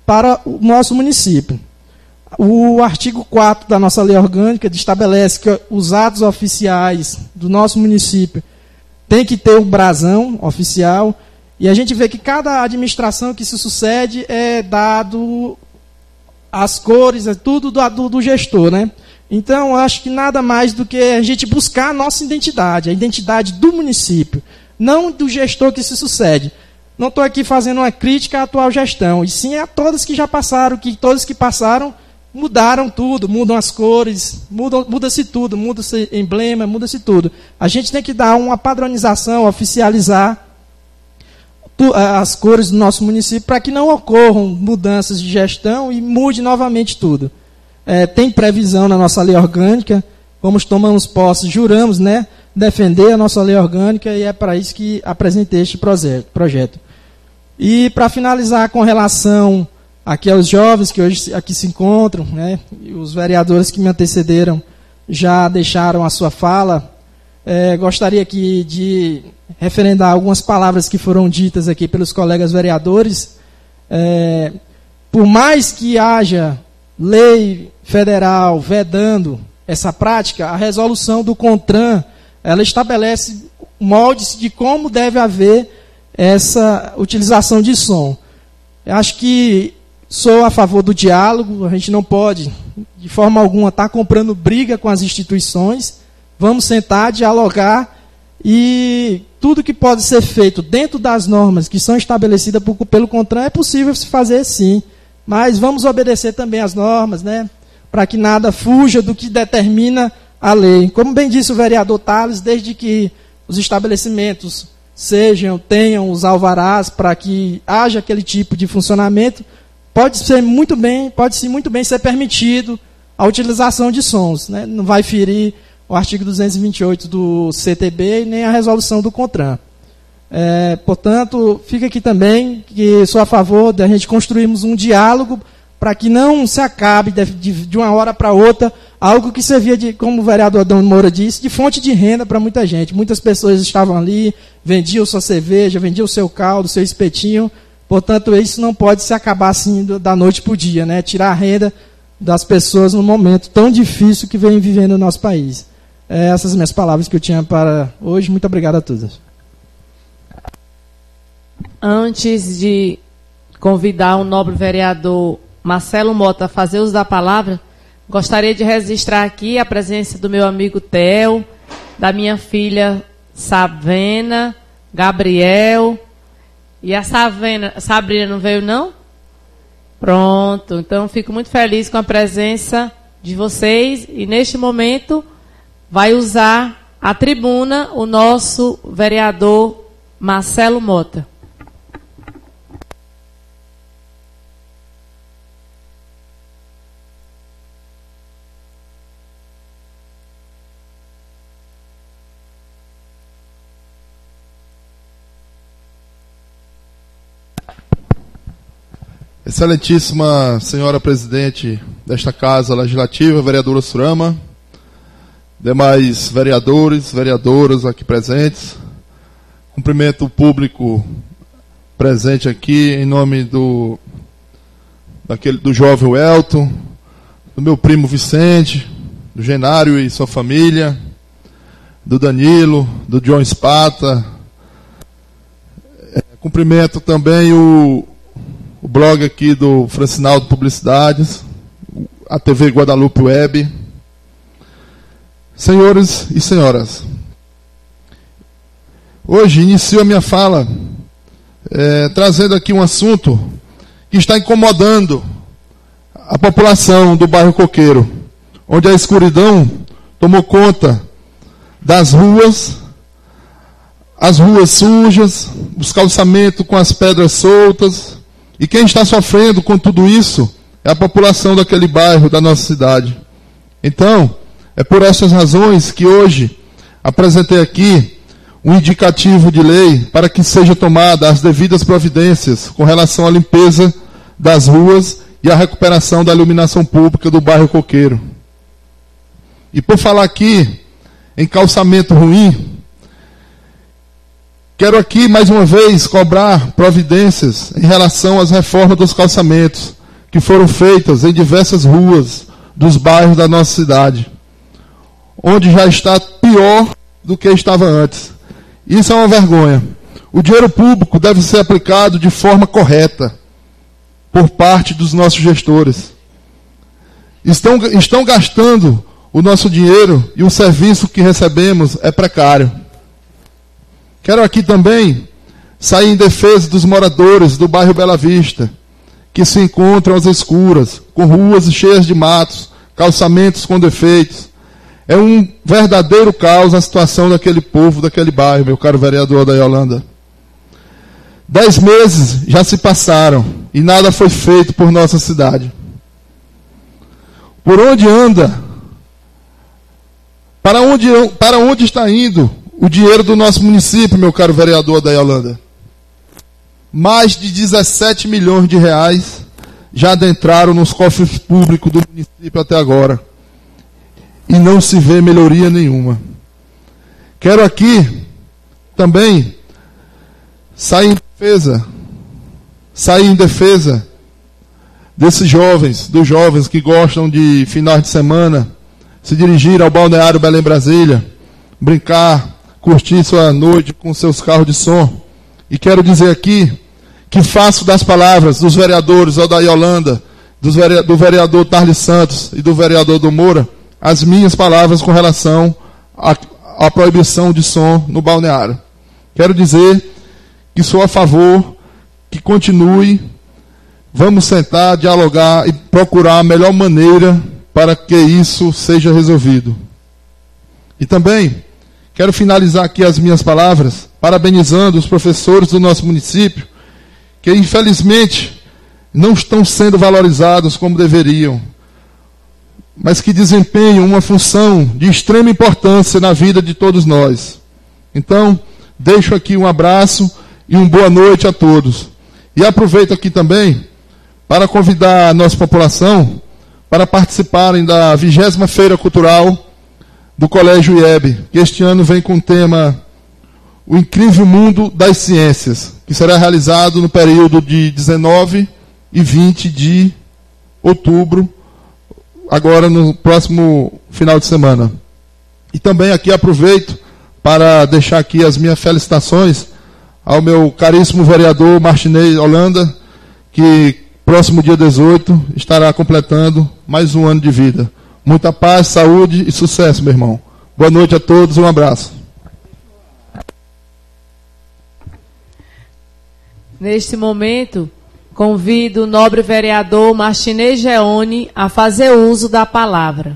para o nosso município. O artigo 4 da nossa lei orgânica estabelece que os atos oficiais do nosso município tem que ter o brasão oficial, e a gente vê que cada administração que se sucede é dado as cores, é tudo do gestor, né? Então, eu acho que nada mais do que a gente buscar a nossa identidade, a identidade do município, não do gestor que se sucede. Não estou aqui fazendo uma crítica à atual gestão, e sim a todas que já passaram, que todas que passaram mudaram tudo, mudam as cores, muda-se tudo, muda-se emblema, muda-se tudo. A gente tem que dar uma padronização, oficializar as cores do nosso município para que não ocorram mudanças de gestão e mude novamente tudo. Tem previsão na nossa lei orgânica, como tomamos posse, juramos, né, defender a nossa lei orgânica, e é para isso que apresentei este projeto. E para finalizar, com relação aqui aos jovens que hoje aqui se encontram, né, e os vereadores que me antecederam já deixaram a sua fala, gostaria aqui de referendar algumas palavras que foram ditas aqui pelos colegas vereadores. Por mais que haja lei federal vedando essa prática, a resolução do CONTRAN, ela estabelece moldes de como deve haver essa utilização de som. Eu acho que sou a favor do diálogo, a gente não pode, de forma alguma, estar comprando briga com as instituições. Vamos sentar, dialogar, e tudo que pode ser feito dentro das normas que são estabelecidas pelo CONTRAN é possível se fazer, sim. Mas vamos obedecer também às normas, né, para que nada fuja do que determina a lei. Como bem disse o vereador Tales, desde que os estabelecimentos tenham os alvarás para que haja aquele tipo de funcionamento, pode-se muito bem ser permitido a utilização de sons, né? Não vai ferir o artigo 228 do CTB e nem a resolução do CONTRAN. Portanto, fica aqui também que sou a favor de a gente construirmos um diálogo para que não se acabe de uma hora para outra algo que servia, como o vereador Adão Moura disse, de fonte de renda para muita gente. Muitas pessoas estavam ali, vendiam sua cerveja, vendiam o seu caldo, o seu espetinho. Portanto, isso não pode se acabar assim da noite para o dia, né? Tirar a renda das pessoas num momento tão difícil que vem vivendo no nosso país. Essas minhas palavras que eu tinha para hoje. Muito obrigado a todos. Antes de convidar o nobre vereador Marcelo Mota a fazer uso da palavra, gostaria de registrar aqui a presença do meu amigo Theo, da minha filha Savena, Gabriel. E a Sabrina não veio, não? Pronto. Então, fico muito feliz com a presença de vocês. E, neste momento, vai usar a tribuna o nosso vereador Marcelo Mota. Excelentíssima senhora presidente desta Casa Legislativa, vereadora Surama, demais vereadores, vereadoras aqui presentes, cumprimento o público presente aqui em nome do jovem Welton, do meu primo Vicente, do Genário e sua família, do Danilo, do John Spata. Cumprimento também o blog aqui do Francinaldo Publicidades, a TV Guadalupe Web. Senhores e senhoras, hoje inicio a minha fala trazendo aqui um assunto que está incomodando a população do bairro Coqueiro, onde a escuridão tomou conta das ruas, as ruas sujas, os calçamentos com as pedras soltas. E quem está sofrendo com tudo isso é a população daquele bairro, da nossa cidade. Então, é por essas razões que hoje apresentei aqui um indicativo de lei para que seja tomada as devidas providências com relação à limpeza das ruas e à recuperação da iluminação pública do bairro Coqueiro. E por falar aqui em calçamento ruim, Quero aqui, mais uma vez, cobrar providências em relação às reformas dos calçamentos que foram feitas em diversas ruas dos bairros da nossa cidade, onde já está pior do que estava antes. Isso é uma vergonha. O dinheiro público deve ser aplicado de forma correta por parte dos nossos gestores. Estão gastando o nosso dinheiro e o serviço que recebemos é precário. Quero aqui também sair em defesa dos moradores do bairro Bela Vista, que se encontram às escuras, com ruas cheias de matos, calçamentos com defeitos. É um verdadeiro caos a situação daquele povo, daquele bairro, meu caro vereador da Yolanda. 10 meses já se passaram e nada foi feito por nossa cidade. Por onde anda? Para onde está indo o dinheiro do nosso município, meu caro vereador da Yolanda? Mais de 17 milhões de reais já adentraram nos cofres públicos do município até agora. E não se vê melhoria nenhuma. Quero aqui também sair em defesa desses jovens, dos jovens que gostam de finais de semana, se dirigir ao balneário Belém Brasília, brincar, curtir sua noite com seus carros de som. E quero dizer aqui que faço das palavras dos vereadores Odair Holanda, do vereador Tarles Santos e do vereador do Moura, as minhas palavras com relação à proibição de som no balneário. Quero dizer que sou a favor que continue. Vamos sentar, dialogar e procurar a melhor maneira para que isso seja resolvido. E também quero finalizar aqui as minhas palavras parabenizando os professores do nosso município, que infelizmente não estão sendo valorizados como deveriam, mas que desempenham uma função de extrema importância na vida de todos nós. Então, deixo aqui um abraço e uma boa noite a todos. E aproveito aqui também para convidar a nossa população para participarem da 20ª Feira Cultural do Colégio IEB, que este ano vem com o tema O Incrível Mundo das Ciências, que será realizado no período de 19 e 20 de outubro, agora no próximo final de semana. E também aqui aproveito para deixar aqui as minhas felicitações ao meu caríssimo vereador Martinez Holanda, que próximo dia 18 estará completando mais um ano de vida. Muita paz, saúde e sucesso, meu irmão. Boa noite a todos, um abraço. Neste momento, convido o nobre vereador Martinez Geone a fazer uso da palavra.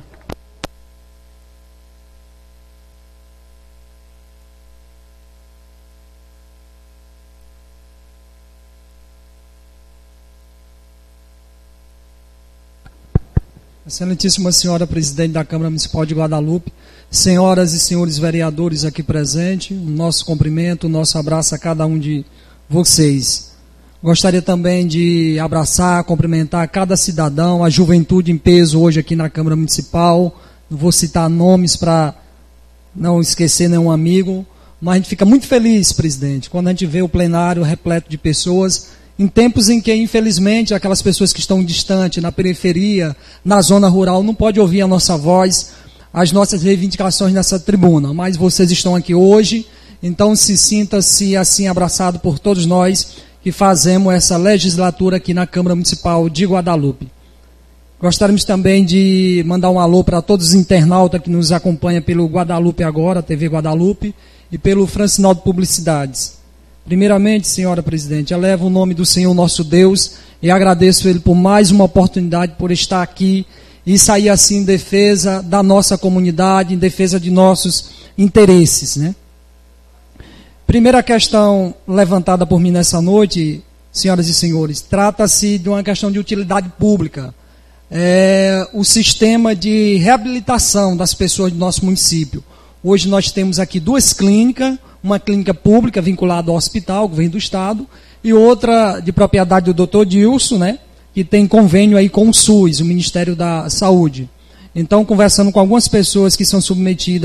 Excelentíssima senhora presidente da Câmara Municipal de Guadalupe, senhoras e senhores vereadores aqui presentes, o nosso cumprimento, o nosso abraço a cada um de vocês. Gostaria também de abraçar, cumprimentar cada cidadão, a juventude em peso hoje aqui na Câmara Municipal. Não vou citar nomes para não esquecer nenhum amigo, mas a gente fica muito feliz, presidente, quando a gente vê o plenário repleto de pessoas, em tempos em que, infelizmente, aquelas pessoas que estão distantes, na periferia, na zona rural, não podem ouvir a nossa voz, as nossas reivindicações nessa tribuna. Mas vocês estão aqui hoje, então sinta-se assim abraçado por todos nós que fazemos essa legislatura aqui na Câmara Municipal de Guadalupe. Gostaríamos também de mandar um alô para todos os internautas que nos acompanham pelo Guadalupe Agora, TV Guadalupe, e pelo Francinaldo Publicidades. Primeiramente, senhora presidente, elevo o nome do Senhor nosso Deus e agradeço Ele por mais uma oportunidade, por estar aqui e sair assim em defesa da nossa comunidade, em defesa de nossos interesses, né? Primeira questão levantada por mim nessa noite, senhoras e senhores, trata-se de uma questão de utilidade pública. O sistema de reabilitação das pessoas do nosso município. Hoje nós temos aqui 2 clínicas, uma clínica pública vinculada ao hospital, governo do Estado, e outra de propriedade do Dr. Dilson, né, que tem convênio aí com o SUS, o Ministério da Saúde. Então, conversando com algumas pessoas que são submetidas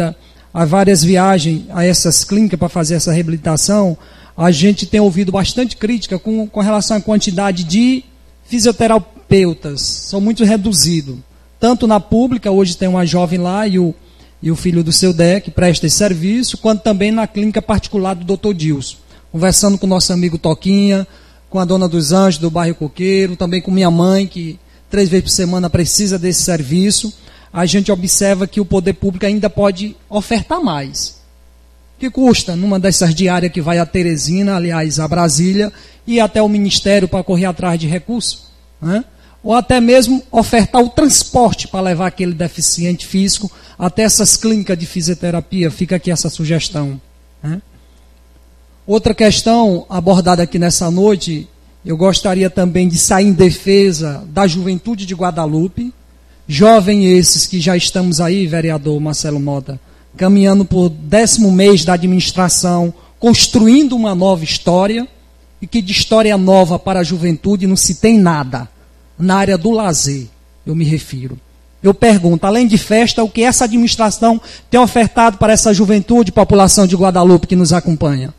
a várias viagens a essas clínicas para fazer essa reabilitação, a gente tem ouvido bastante crítica com relação à quantidade de fisioterapeutas. São muito reduzidos. Tanto na pública, hoje tem uma jovem lá e o filho do seu Dé, que presta esse serviço, quanto também na clínica particular do Dr. Dilson. Conversando com o nosso amigo Toquinha, com a dona dos Anjos do bairro Coqueiro, também com minha mãe, que 3 vezes por semana precisa desse serviço, a gente observa que o poder público ainda pode ofertar mais. Que custa, numa dessas diárias que vai a Teresina, aliás, a Brasília, e até o Ministério para correr atrás de recursos, né? Ou até mesmo ofertar o transporte para levar aquele deficiente físico até essas clínicas de fisioterapia. Fica aqui essa sugestão, né? Outra questão abordada aqui nessa noite, eu gostaria também de sair em defesa da juventude de Guadalupe, jovem esses que já estamos aí, vereador Marcelo Mota, caminhando por 10º mês da administração, construindo uma nova história, e que de história nova para a juventude não se tem nada. Na área do lazer, eu me refiro. Eu pergunto, além de festa, o que essa administração tem ofertado para essa juventude, população de Guadalupe que nos acompanha?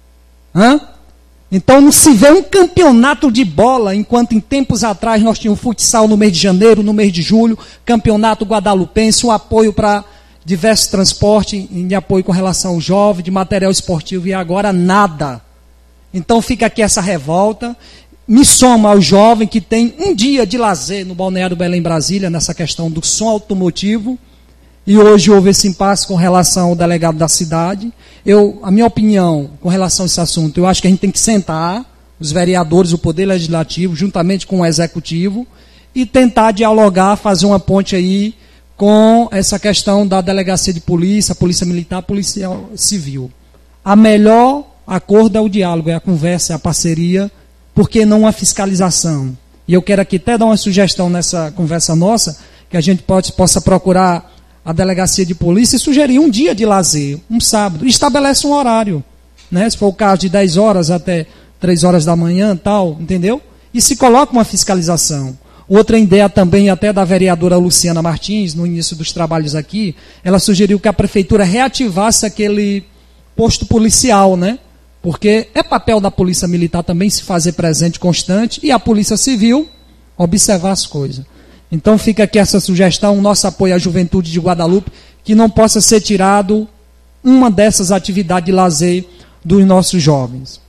Então não se vê um campeonato de bola, enquanto em tempos atrás nós tínhamos futsal no mês de janeiro, no mês de julho, campeonato guadalupense, um apoio para diversos transportes, em apoio com relação ao jovem, de material esportivo, e agora nada. Então fica aqui essa revolta. Me soma ao jovem que tem um dia de lazer no Balneário Belém Brasília, nessa questão do som automotivo, e hoje houve esse impasse com relação ao delegado da cidade. A minha opinião com relação a esse assunto, eu acho que a gente tem que sentar, os vereadores, o Poder Legislativo, juntamente com o Executivo, e tentar dialogar, fazer uma ponte aí com essa questão da delegacia de polícia, polícia militar, polícia civil. A melhor acordo é o diálogo, é a conversa, é a parceria, porque não a fiscalização. E eu quero aqui até dar uma sugestão nessa conversa nossa, que a gente possa procurar a delegacia de polícia e sugerir um dia de lazer, um sábado. Estabelece um horário, né? Se for o caso de 10 horas até 3 horas da manhã, tal, entendeu? E se coloca uma fiscalização. Outra ideia também, até da vereadora Luciana Martins, no início dos trabalhos aqui, ela sugeriu que a prefeitura reativasse aquele posto policial, né? Porque é papel da polícia militar também se fazer presente constante e a polícia civil observar as coisas. Então fica aqui essa sugestão, nosso apoio à juventude de Guadalupe, que não possa ser tirado uma dessas atividades de lazer dos nossos jovens.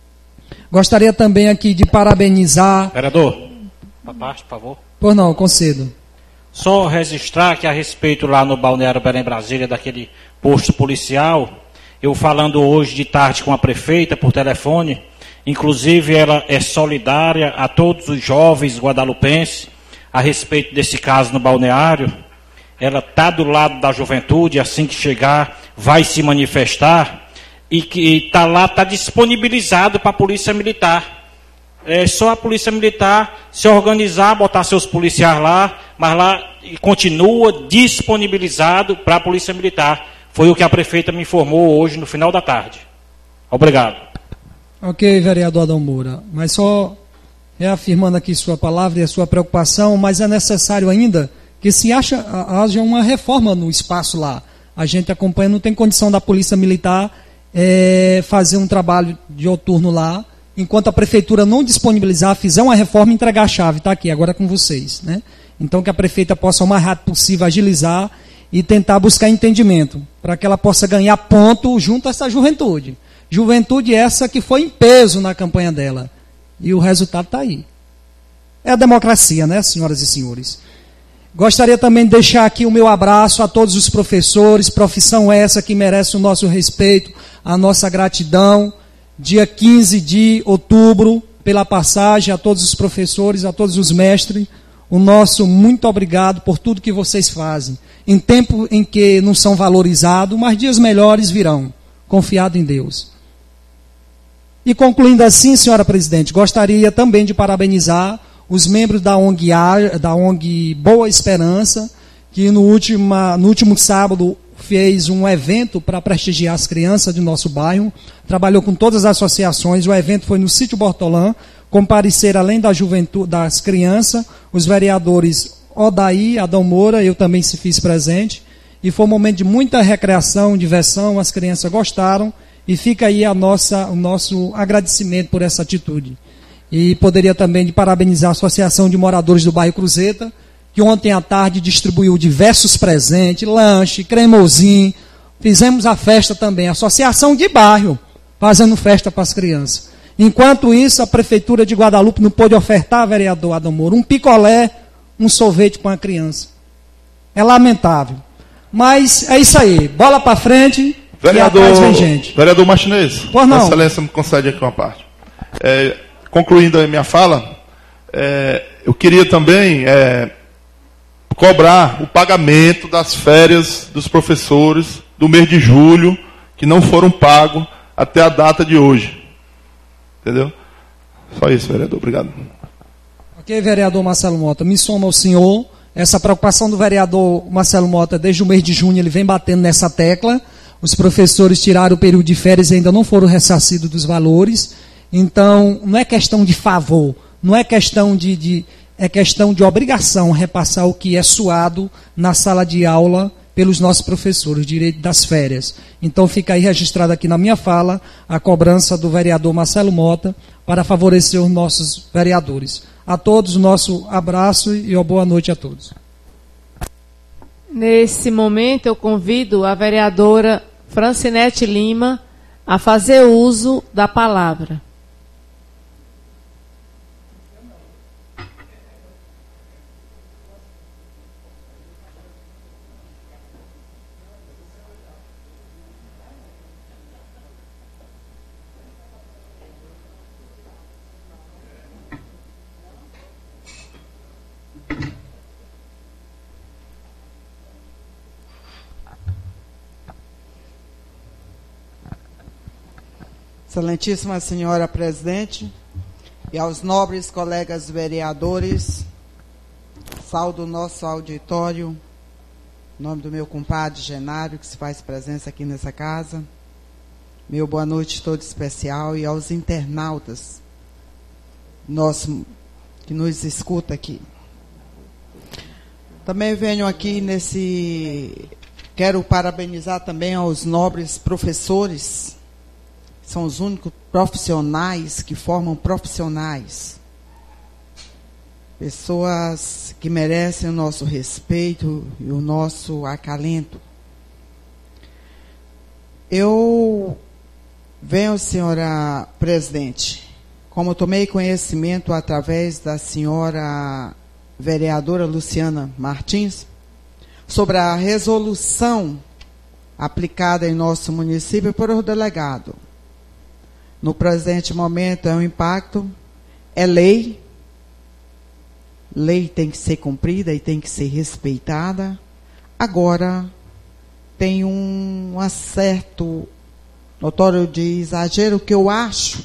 Gostaria também aqui de parabenizar... Vereador, uma parte, por favor. Pois não, concedo. Só registrar que a respeito lá no Balneário Belém Brasília, daquele posto policial, eu falando hoje de tarde com a prefeita por telefone, inclusive ela é solidária a todos os jovens guadalupenses a respeito desse caso no balneário. Ela está do lado da juventude, assim que chegar vai se manifestar, e que está lá, está disponibilizado para a polícia militar. É só a polícia militar se organizar, botar seus policiais lá, mas lá continua disponibilizado para a polícia militar. Foi o que a prefeita me informou hoje no final da tarde. Obrigado. Ok, vereador Adão Moura, mas só reafirmando aqui sua palavra e a sua preocupação, mas é necessário ainda que se haja uma reforma no espaço lá. A gente acompanha, não tem condição da polícia militar fazer um trabalho dioturno lá, enquanto a prefeitura não disponibilizar, fizer uma reforma e entregar a chave. Está aqui, agora é com vocês, né? Então que a prefeita possa o mais rápido possível agilizar e tentar buscar entendimento, para que ela possa ganhar ponto junto a essa juventude. Juventude essa que foi em peso na campanha dela. E o resultado está aí. É a democracia, né, senhoras e senhores? Gostaria também de deixar aqui o meu abraço a todos os professores, profissão essa que merece o nosso respeito, a nossa gratidão. Dia 15 de outubro, pela passagem, a todos os professores, a todos os mestres, o nosso muito obrigado por tudo que vocês fazem. Em tempo em que não são valorizados, mas dias melhores virão. Confiado em Deus. E concluindo assim, senhora presidente, gostaria também de parabenizar os membros da ONG Boa Esperança, que no último sábado fez um evento para prestigiar as crianças do nosso bairro, trabalhou com todas as associações, o evento foi no sítio Bortolã, compareceram além da juventude, das crianças, os vereadores Odaí, Adão Moura, eu também se fiz presente, e foi um momento de muita recreação, diversão, as crianças gostaram, e fica aí o nosso agradecimento por essa atitude. E poderia também de parabenizar a Associação de Moradores do Bairro Cruzeta, que ontem à tarde distribuiu diversos presentes, lanche, cremosinho. Fizemos a festa também, a Associação de Bairro, fazendo festa para as crianças. Enquanto isso, a Prefeitura de Guadalupe não pôde ofertar, vereador Adão, um picolé, um sorvete com a criança. É lamentável. Mas é isso aí, bola para frente, Vereador, e atrás vem gente. Vereador Martinez, Pois não. Excelência me concede aqui uma parte. Concluindo a minha fala, eu queria também cobrar o pagamento das férias dos professores do mês de julho, que não foram pagos até a data de hoje. Entendeu? Só isso, vereador. Obrigado. Ok, vereador Marcelo Mota, me soma ao senhor. Essa preocupação do vereador Marcelo Mota, desde o mês de junho, ele vem batendo nessa tecla. Os professores tiraram o período de férias e ainda não foram ressarcidos dos valores. Então, não é questão de favor, não é questão é questão de obrigação repassar o que é suado na sala de aula pelos nossos professores, o direito das férias. Então, fica aí registrado aqui na minha fala a cobrança do vereador Marcelo Mota para favorecer os nossos vereadores. A todos, o nosso abraço e uma boa noite a todos. Nesse momento, eu convido a vereadora Francinete Lima a fazer uso da palavra. Excelentíssima senhora presidente e aos nobres colegas vereadores, saúdo o nosso auditório, em nome do meu compadre Genário, que se faz presença aqui nessa casa, meu boa noite todo especial, e aos internautas que nos escuta aqui. Também venho aqui quero parabenizar também aos nobres professores, são os únicos profissionais que formam profissionais. Pessoas que merecem o nosso respeito e o nosso acalento. Eu venho, senhora presidente, como eu tomei conhecimento através da senhora vereadora Luciana Martins, sobre a resolução aplicada em nosso município por o delegado. No presente momento é um impacto, é lei. Lei tem que ser cumprida e tem que ser respeitada. Agora, tem um certo notório de exagero que eu acho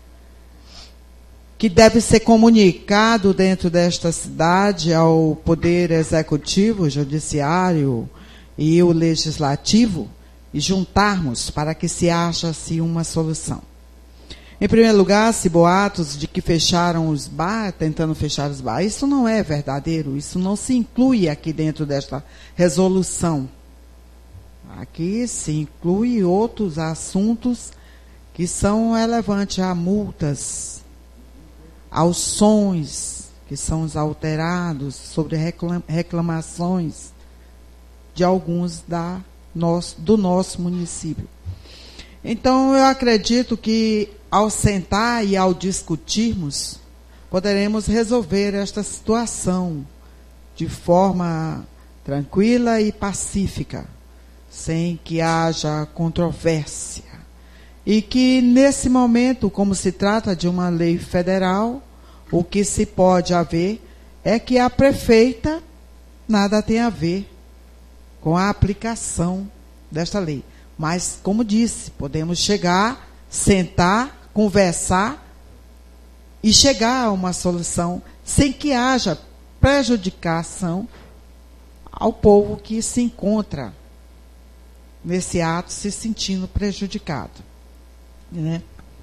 que deve ser comunicado dentro desta cidade ao Poder Executivo, Judiciário e o Legislativo, e juntarmos para que se ache-se uma solução. Em primeiro lugar, se boatos de que fecharam os bares, tentando fechar os bares, isso não é verdadeiro, isso não se inclui aqui dentro desta resolução. Aqui se inclui outros assuntos que são relevantes a multas, aos sons que são alterados, sobre reclamações de alguns do nosso município. Então, eu acredito que, ao sentar e ao discutirmos, poderemos resolver esta situação de forma tranquila e pacífica, sem que haja controvérsia. E que, nesse momento, como se trata de uma lei federal, o que se pode haver é que a prefeita nada tem a ver com a aplicação desta lei. Mas, como disse, podemos chegar, sentar, conversar e chegar a uma solução sem que haja prejudicação ao povo que se encontra nesse ato se sentindo prejudicado. Né?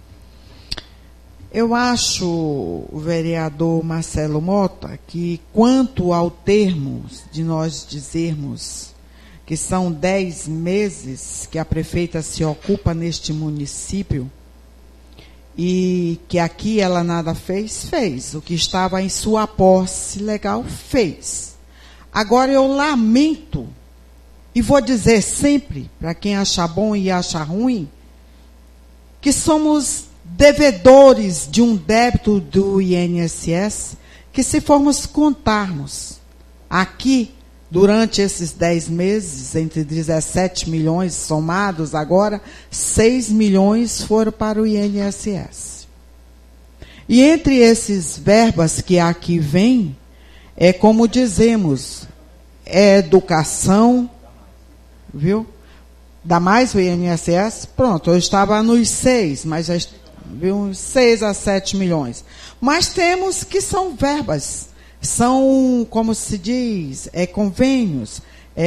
Eu acho, o vereador Marcelo Mota, que quanto ao termo de nós dizermos que são 10 meses que a prefeita se ocupa neste município, e que aqui ela nada fez, fez. O que estava em sua posse legal, fez. Agora eu lamento, e vou dizer sempre, para quem acha bom e acha ruim, que somos devedores de um débito do INSS, que se formos contarmos aqui, durante esses 10 meses, entre 17 milhões somados agora, 6 milhões foram para o INSS. E entre esses verbas que aqui vêm, é como dizemos, é educação, viu? Dá mais o INSS? Pronto, eu estava nos 6, mas já viu, uns 6 a 7 milhões. Mas temos que são verbas. São, como se diz, convênios,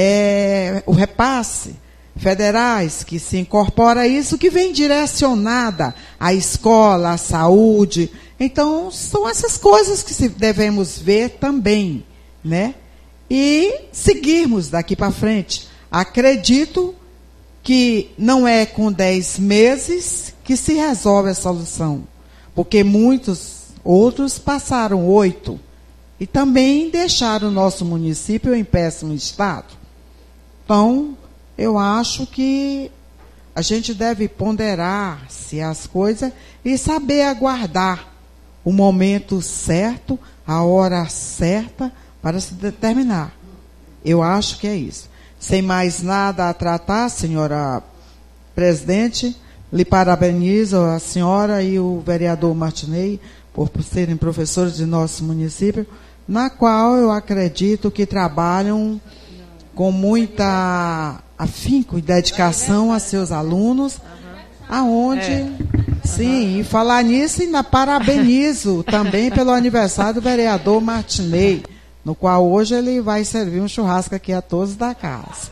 o repasse federais que se incorpora a isso, que vem direcionada à escola, à saúde. Então, são essas coisas que devemos ver também, né? E seguirmos daqui para frente. Acredito que não é com 10 meses que se resolve a solução, porque muitos outros passaram 8. E também deixaram o nosso município em péssimo estado. Então, eu acho que a gente deve ponderar-se as coisas e saber aguardar o momento certo, a hora certa, para se determinar. Eu acho que é isso. Sem mais nada a tratar, senhora presidente, lhe parabenizo a senhora e o vereador Martinez por serem professores de nosso município, na qual eu acredito que trabalham com muita afinco e dedicação a seus alunos, aonde, sim, e falar nisso, ainda parabenizo também pelo aniversário do vereador Martinez, no qual hoje ele vai servir um churrasco aqui a todos da casa.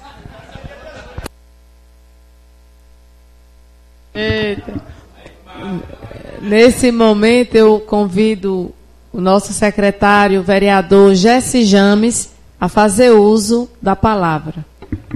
Eita. Nesse momento eu convido o nosso secretário, o vereador Jesse James, a fazer uso da palavra.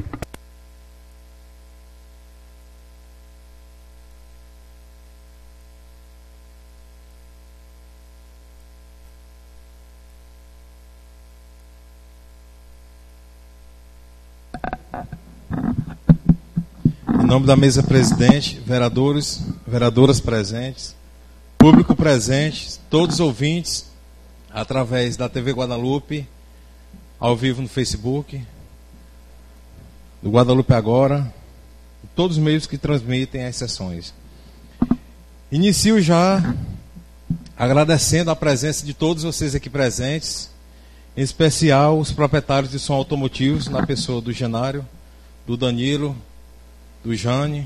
Em nome da mesa presidente, vereadores, vereadoras presentes, público presente, todos os ouvintes, através da TV Guadalupe, ao vivo no Facebook, do Guadalupe Agora, todos os meios que transmitem as sessões. Inicio já agradecendo a presença de todos vocês aqui presentes, em especial os proprietários de som automotivos, na pessoa do Genário, do Danilo, do Jane.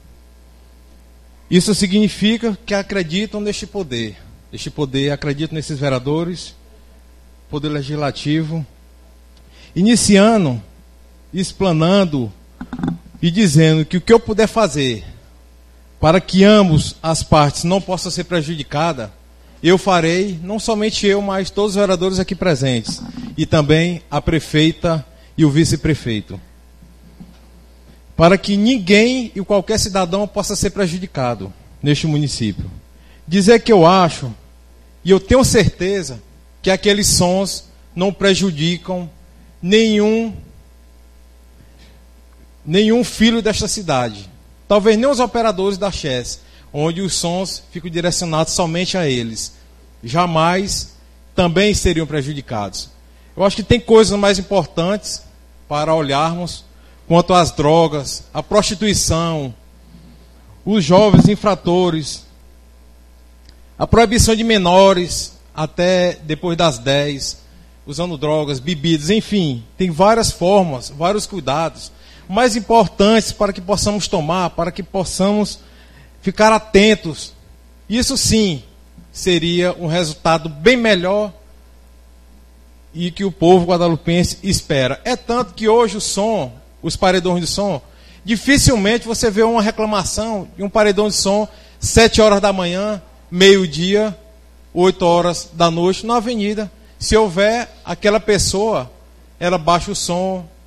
Isso significa que acreditam neste poder. Este poder, acredito nesses vereadores, poder legislativo, iniciando, explanando e dizendo que o que eu puder fazer para que ambos as partes não possam ser prejudicadas, eu farei, não somente eu, mas todos os vereadores aqui presentes, e também a prefeita e o vice-prefeito, para que ninguém e qualquer cidadão possa ser prejudicado neste município. Dizer que eu acho, e eu tenho certeza, que aqueles sons não prejudicam nenhum filho desta cidade. Talvez nem os operadores da Chess, onde os sons ficam direcionados somente a eles. Jamais também seriam prejudicados. Eu acho que tem coisas mais importantes para olharmos quanto às drogas, a prostituição, os jovens infratores, a proibição de menores até depois das 10, usando drogas, bebidas, enfim, tem várias formas, vários cuidados mais importantes para que possamos tomar, para que possamos ficar atentos. Isso sim seria um resultado bem melhor e que o povo guadalupense espera. É tanto que hoje o som, os paredões de som, dificilmente você vê uma reclamação de um paredão de som 7 horas da manhã, meio-dia, 8 horas da noite na avenida. Se houver, aquela pessoa, ela baixa o som,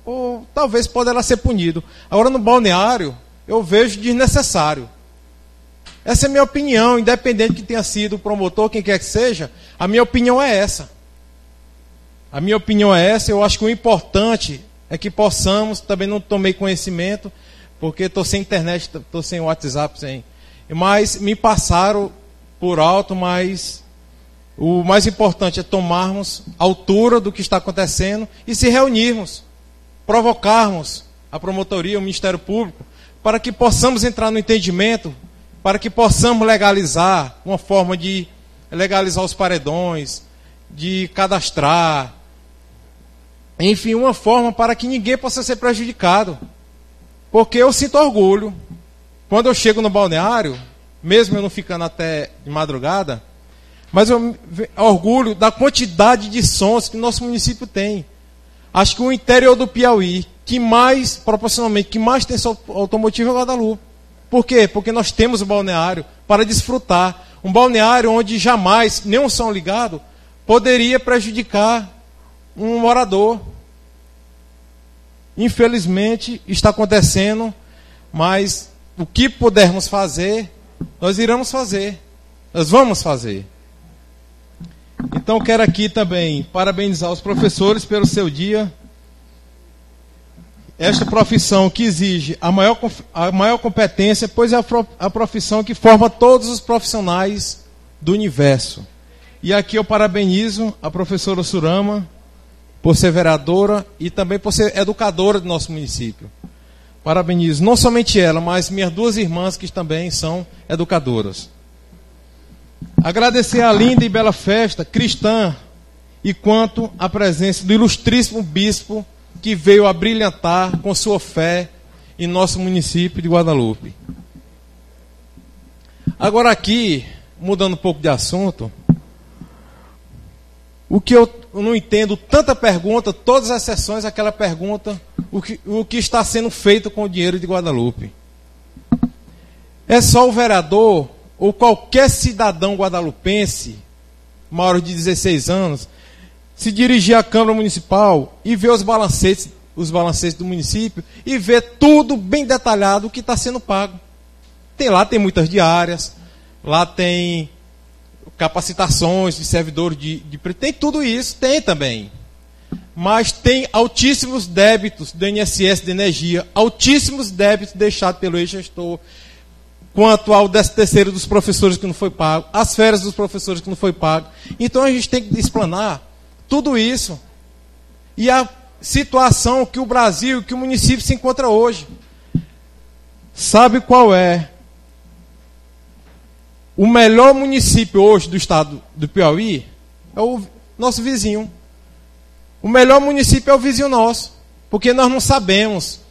ou talvez poderá ser punido. Agora, no balneário, eu vejo desnecessário. Essa é a minha opinião, independente que tenha sido o promotor, quem quer que seja, a minha opinião é essa. A minha opinião é essa. Eu acho que o importante é que possamos, também não tomei conhecimento, porque estou sem internet, estou sem WhatsApp, mas me passaram por alto, mas o mais importante é tomarmos altura do que está acontecendo e se reunirmos, provocarmos a promotoria, o Ministério Público, para que possamos entrar no entendimento, para que possamos legalizar, uma forma de legalizar os paredões, de cadastrar, enfim, uma forma para que ninguém possa ser prejudicado. Porque eu sinto orgulho, quando eu chego no balneário, mesmo eu não ficando até de madrugada, mas eu orgulho da quantidade de sons que nosso município tem. Acho que o interior do Piauí, que mais, proporcionalmente, que mais tem som automotivo é Guadalupe. Por quê? Porque nós temos o balneário para desfrutar. Um balneário onde jamais nenhum som ligado poderia prejudicar um morador. Infelizmente está acontecendo, mas o que pudermos fazer, nós iremos fazer. Nós vamos fazer. Então quero aqui também parabenizar os professores pelo seu dia. Esta profissão que exige a maior competência, pois é a profissão que forma todos os profissionais do universo. E aqui eu parabenizo a professora Surama por ser vereadora e também por ser educadora do nosso município. Parabenizo não somente ela, mas minhas duas irmãs que também são educadoras. Agradecer a linda e bela festa cristã e quanto à presença do ilustríssimo bispo que veio a brilhantar com sua fé em nosso município de Guadalupe. Agora aqui, mudando um pouco de assunto, o que eu não entendo, tanta pergunta, todas as sessões, aquela pergunta, o que está sendo feito com o dinheiro de Guadalupe. É só o vereador ou qualquer cidadão guadalupense, maior de 16 anos, se dirigir à Câmara Municipal e ver os balancetes do município e ver tudo bem detalhado o que está sendo pago. Lá tem muitas diárias, lá tem capacitações de servidores tem tudo isso, tem também. Mas tem altíssimos débitos do INSS de energia, altíssimos débitos deixados pelo ex-gestor, quanto ao 13º dos professores que não foi pago, as férias dos professores que não foi pago. Então a gente tem que explanar tudo isso e a situação que o Brasil, que o município se encontra hoje. Sabe qual é o melhor município hoje do estado do Piauí? É o nosso vizinho. O melhor município é o vizinho nosso, porque nós não sabemos.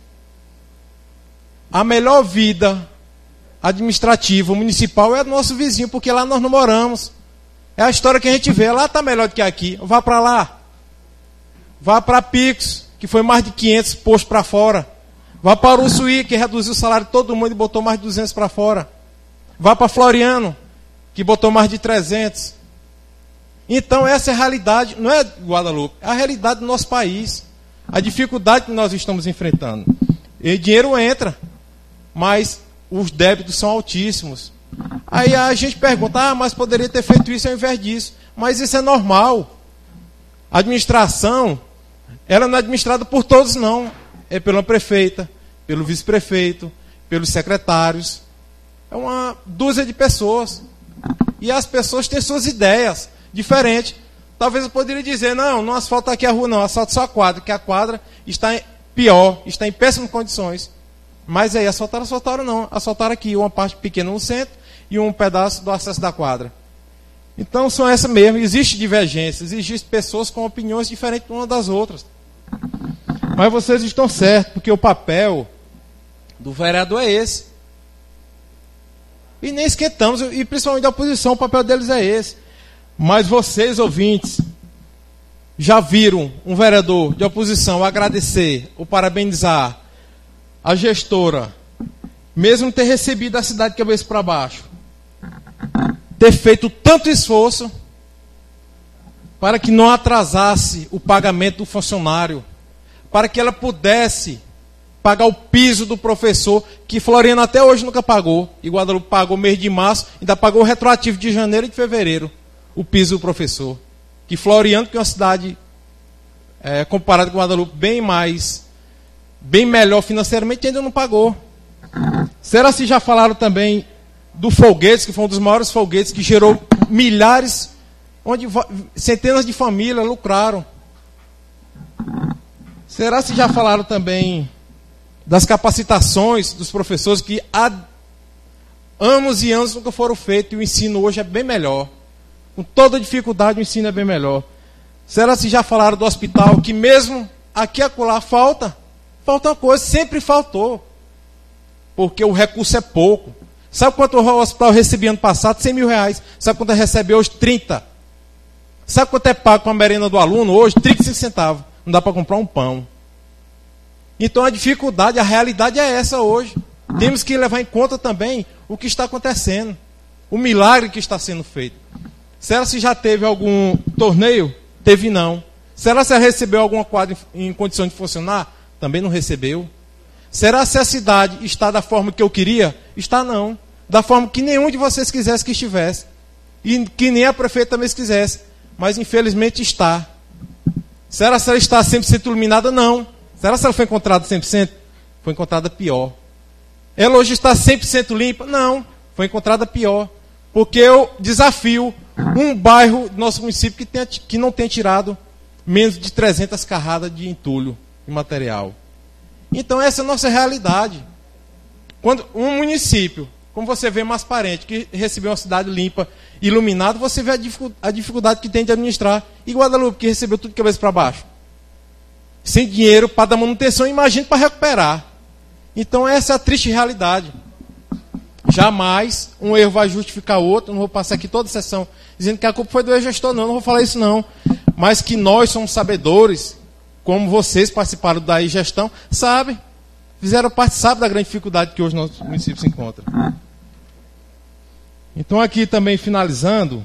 A melhor vida administrativa municipal é do nosso vizinho, porque lá nós não moramos. É a história que a gente vê. Lá está melhor do que aqui. Vá para lá. Vá para Picos, que foi mais de 500 postos para fora. Vá para Uruçuí, que reduziu o salário de todo mundo e botou mais de 200 para fora. Vá para Floriano, que botou mais de 300. Então essa é a realidade, não é Guadalupe, é a realidade do nosso país. A dificuldade que nós estamos enfrentando. E dinheiro entra, mas os débitos são altíssimos. Aí a gente pergunta, mas poderia ter feito isso ao invés disso. Mas isso é normal. A administração, ela não é administrada por todos, não. É pela prefeita, pelo vice-prefeito, pelos secretários. É uma dúzia de pessoas. E as pessoas têm suas ideias diferentes. Talvez eu poderia dizer, não asfalta aqui a rua, não, asfalta só a quadra, que a quadra está pior, está em péssimas condições. Mas aí, asfaltaram não. Asfaltaram aqui uma parte pequena no centro e um pedaço do acesso da quadra. Então, são essas mesmo. Existe divergências, existem pessoas com opiniões diferentes umas das outras. Mas vocês estão certos, porque o papel do vereador é esse. E nem esquentamos, e principalmente da oposição, o papel deles é esse. Mas vocês, ouvintes, já viram um vereador de oposição agradecer ou parabenizar a gestora, mesmo ter recebido a cidade de cabeça para baixo, ter feito tanto esforço para que não atrasasse o pagamento do funcionário, para que ela pudesse pagar o piso do professor, que Floriano até hoje nunca pagou, e Guadalupe pagou mês de março, ainda pagou o retroativo de janeiro e de fevereiro, o piso do professor. Que Floriano, que é uma cidade, comparada com Guadalupe, bem melhor financeiramente, ainda não pagou. Será se já falaram também do Folguetes, que foi um dos maiores folguetes, que gerou milhares, onde centenas de famílias lucraram. Será se já falaram também das capacitações dos professores, que há anos e anos nunca foram feitos, e o ensino hoje é bem melhor. Com toda dificuldade, o ensino é bem melhor. Será se já falaram do hospital, que mesmo aqui e acolá falta uma coisa, sempre faltou. Porque o recurso é pouco. Sabe quanto o hospital recebia ano passado? 100 mil reais. Sabe quanto recebe hoje? 30. Sabe quanto é pago com a merenda do aluno hoje? 35 centavos. Não dá para comprar um pão. Então a dificuldade, a realidade é essa hoje. Temos que levar em conta também o que está acontecendo. O milagre que está sendo feito. Será se já teve algum torneio? Teve não. Será se recebeu alguma quadra em condição de funcionar? Também não recebeu. Será se a cidade está da forma que eu queria? Está não. Da forma que nenhum de vocês quisesse que estivesse. E que nem a prefeita também quisesse. Mas infelizmente está. Será se ela está 100% iluminada? Não. Será se ela foi encontrada 100%? Foi encontrada pior. Ela hoje está 100% limpa? Não. Foi encontrada pior. Porque eu desafio um bairro do nosso município que não tem tirado menos de 300 carradas de entulho e material. Então essa é a nossa realidade. Quando um município, como você vê mais parente, que recebeu uma cidade limpa, iluminada, você vê a dificuldade que tem de administrar. E Guadalupe, que recebeu tudo de cabeça para baixo. Sem dinheiro para dar manutenção, imagine para recuperar. Então essa é a triste realidade. Jamais um erro vai justificar outro. Não vou passar aqui toda a sessão dizendo que a culpa foi do ex-gestor, não vou falar isso não. Mas que nós somos sabedores, como vocês participaram da gestão, sabem, fizeram parte, sabem da grande dificuldade que hoje o nosso município se encontra. Então aqui também finalizando,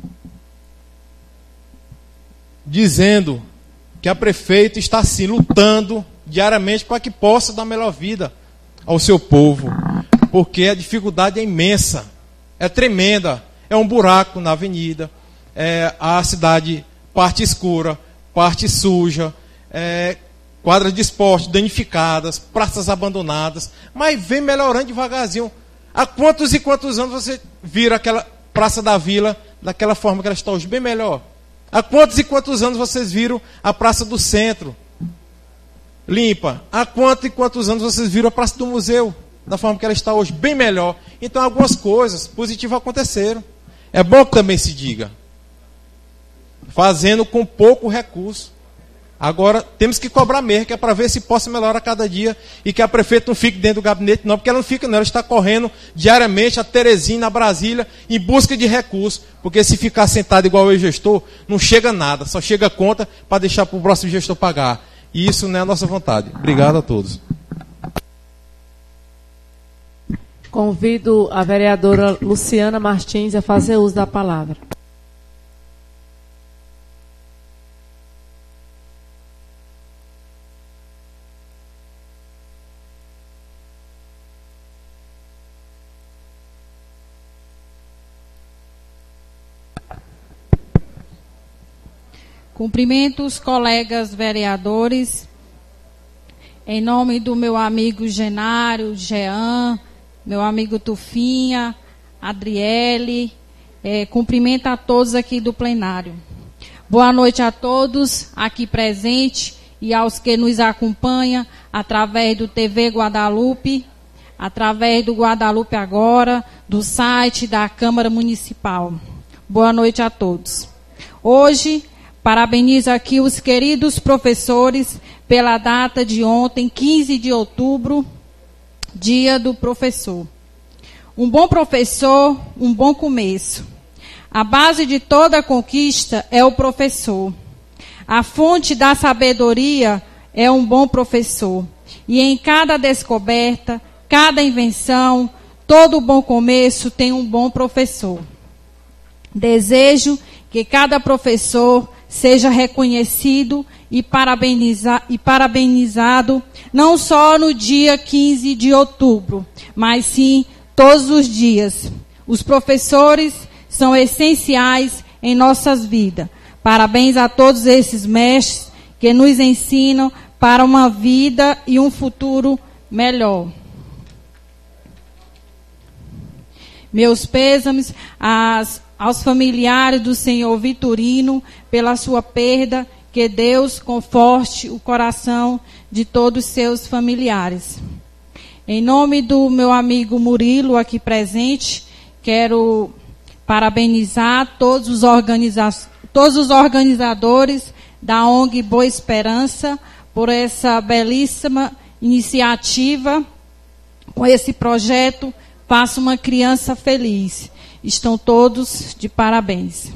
dizendo que a prefeita está sim lutando diariamente para que possa dar melhor vida ao seu povo, porque a dificuldade é imensa, é tremenda, é um buraco na avenida, a cidade parte escura, parte suja, quadras de esporte danificadas, praças abandonadas, mas vem melhorando devagarzinho. Há quantos e quantos anos você vira aquela Praça da Vila daquela forma que ela está hoje? Bem melhor. Há quantos e quantos anos vocês viram a Praça do Centro limpa? Há quantos e quantos anos vocês viram a Praça do Museu da forma que ela está hoje? Bem melhor. Então algumas coisas positivas aconteceram. É bom que também se diga. Fazendo com pouco recurso. Agora, temos que cobrar mesmo, que é para ver se possa melhorar a cada dia e que a prefeita não fique dentro do gabinete, não, porque ela não fica, não. Ela está correndo diariamente a Teresina, a Brasília, em busca de recursos, porque se ficar sentado igual o gestor, não chega nada, só chega conta para deixar para o próximo gestor pagar. E isso não é a nossa vontade. Obrigado a todos. Convido a vereadora Luciana Martins a fazer uso da palavra. Cumprimento os colegas vereadores, em nome do meu amigo Genário, Jean, meu amigo Tufinha, Adriele, cumprimento a todos aqui do plenário. Boa noite a todos aqui presentes e aos que nos acompanham através do TV Guadalupe, através do Guadalupe Agora, do site da Câmara Municipal. Boa noite a todos. Hoje, parabenizo aqui os queridos professores pela data de ontem, 15 de outubro, Dia do Professor. Um bom professor, um bom começo. A base de toda conquista é o professor. A fonte da sabedoria é um bom professor. E em cada descoberta, cada invenção, todo bom começo tem um bom professor. Desejo que cada professor seja reconhecido e parabenizado não só no dia 15 de outubro, mas sim todos os dias. Os professores são essenciais em nossas vidas. Parabéns a todos esses mestres que nos ensinam para uma vida e um futuro melhor. Meus pêsames aos familiares do senhor Vitorino pela sua perda, que Deus conforte o coração de todos os seus familiares. Em nome do meu amigo Murilo, aqui presente, quero parabenizar todos os organizadores da ONG Boa Esperança por essa belíssima iniciativa. Com esse projeto, Faça uma Criança Feliz. Estão todos de parabéns.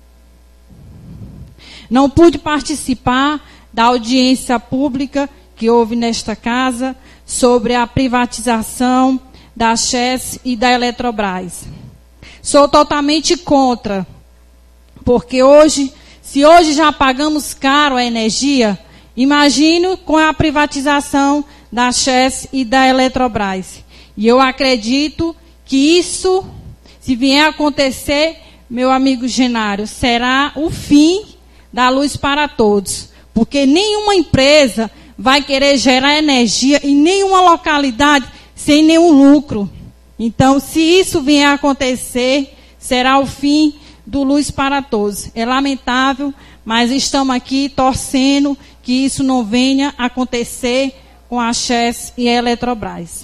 Não pude participar da audiência pública que houve nesta casa sobre a privatização da Chess e da Eletrobras. Sou totalmente contra, porque se hoje já pagamos caro a energia, imagino com a privatização da Chess e da Eletrobras. E eu acredito que isso, se vier a acontecer, meu amigo Genário, será o fim da luz para todos. Porque nenhuma empresa vai querer gerar energia em nenhuma localidade sem nenhum lucro. Então, se isso vier a acontecer, será o fim do luz para todos. É lamentável, mas estamos aqui torcendo que isso não venha a acontecer com a Chess e a Eletrobras.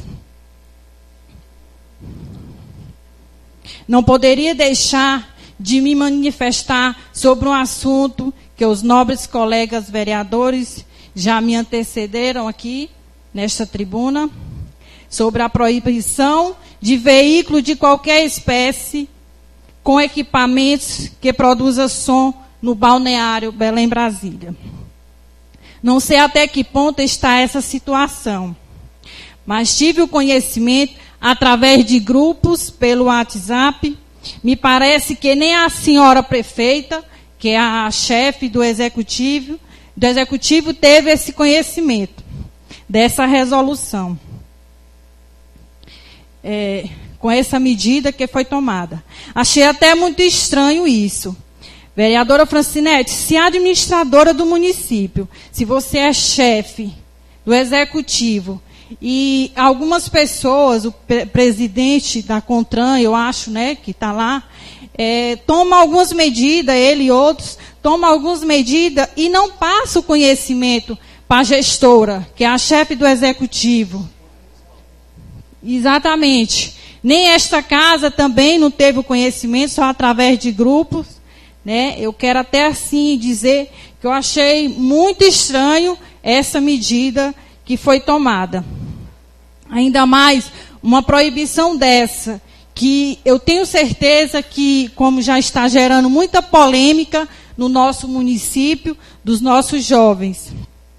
Não poderia deixar de me manifestar sobre um assunto que os nobres colegas vereadores já me antecederam aqui, nesta tribuna, sobre a proibição de veículos de qualquer espécie com equipamentos que produzam som no balneário Belém Brasília. Não sei até que ponto está essa situação, mas tive o conhecimento através de grupos pelo WhatsApp. Me parece que nem a senhora prefeita, que é a chefe do executivo teve esse conhecimento dessa resolução, com essa medida que foi tomada. Achei até muito estranho isso. Vereadora Francinete, se é administradora do município, se você é chefe do executivo, e algumas pessoas, o presidente da CONTRAN, eu acho, né, que está lá, toma algumas medidas, ele e outros, toma algumas medidas e não passa o conhecimento para a gestora, que é a chefe do executivo. Exatamente. Nem esta casa também não teve o conhecimento, só através de grupos, né? Eu quero até assim dizer que eu achei muito estranho essa medida que foi tomada. Ainda mais uma proibição dessa, que eu tenho certeza que, como já está gerando muita polêmica no nosso município, dos nossos jovens.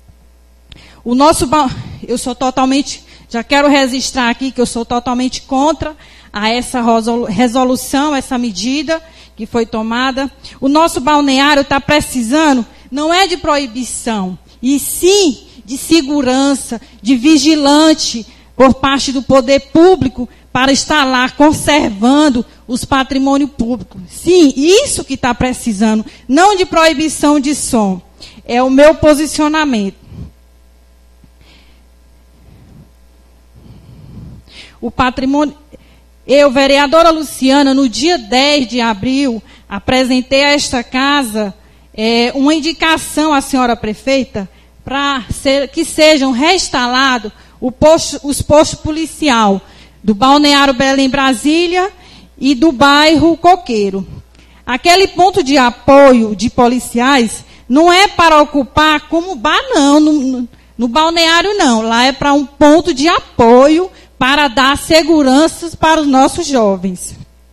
Eu sou totalmente, já quero registrar aqui que eu sou totalmente contra a essa resolução, essa medida que foi tomada. O nosso balneário está precisando, não é de proibição, e sim de segurança, de vigilante por parte do poder público para estar lá conservando os patrimônios públicos. Sim, isso que está precisando, não de proibição de som. É o meu posicionamento. O patrimônio... Eu, vereadora Luciana, no dia 10 de abril, apresentei a esta casa uma indicação à senhora prefeita para que sejam reinstalados os postos policial do balneário Belém Brasília e do bairro Coqueiro. Aquele ponto de apoio de policiais não é para ocupar como bar, não, no balneário não. Lá é para um ponto de apoio para dar segurança para os nossos jovens.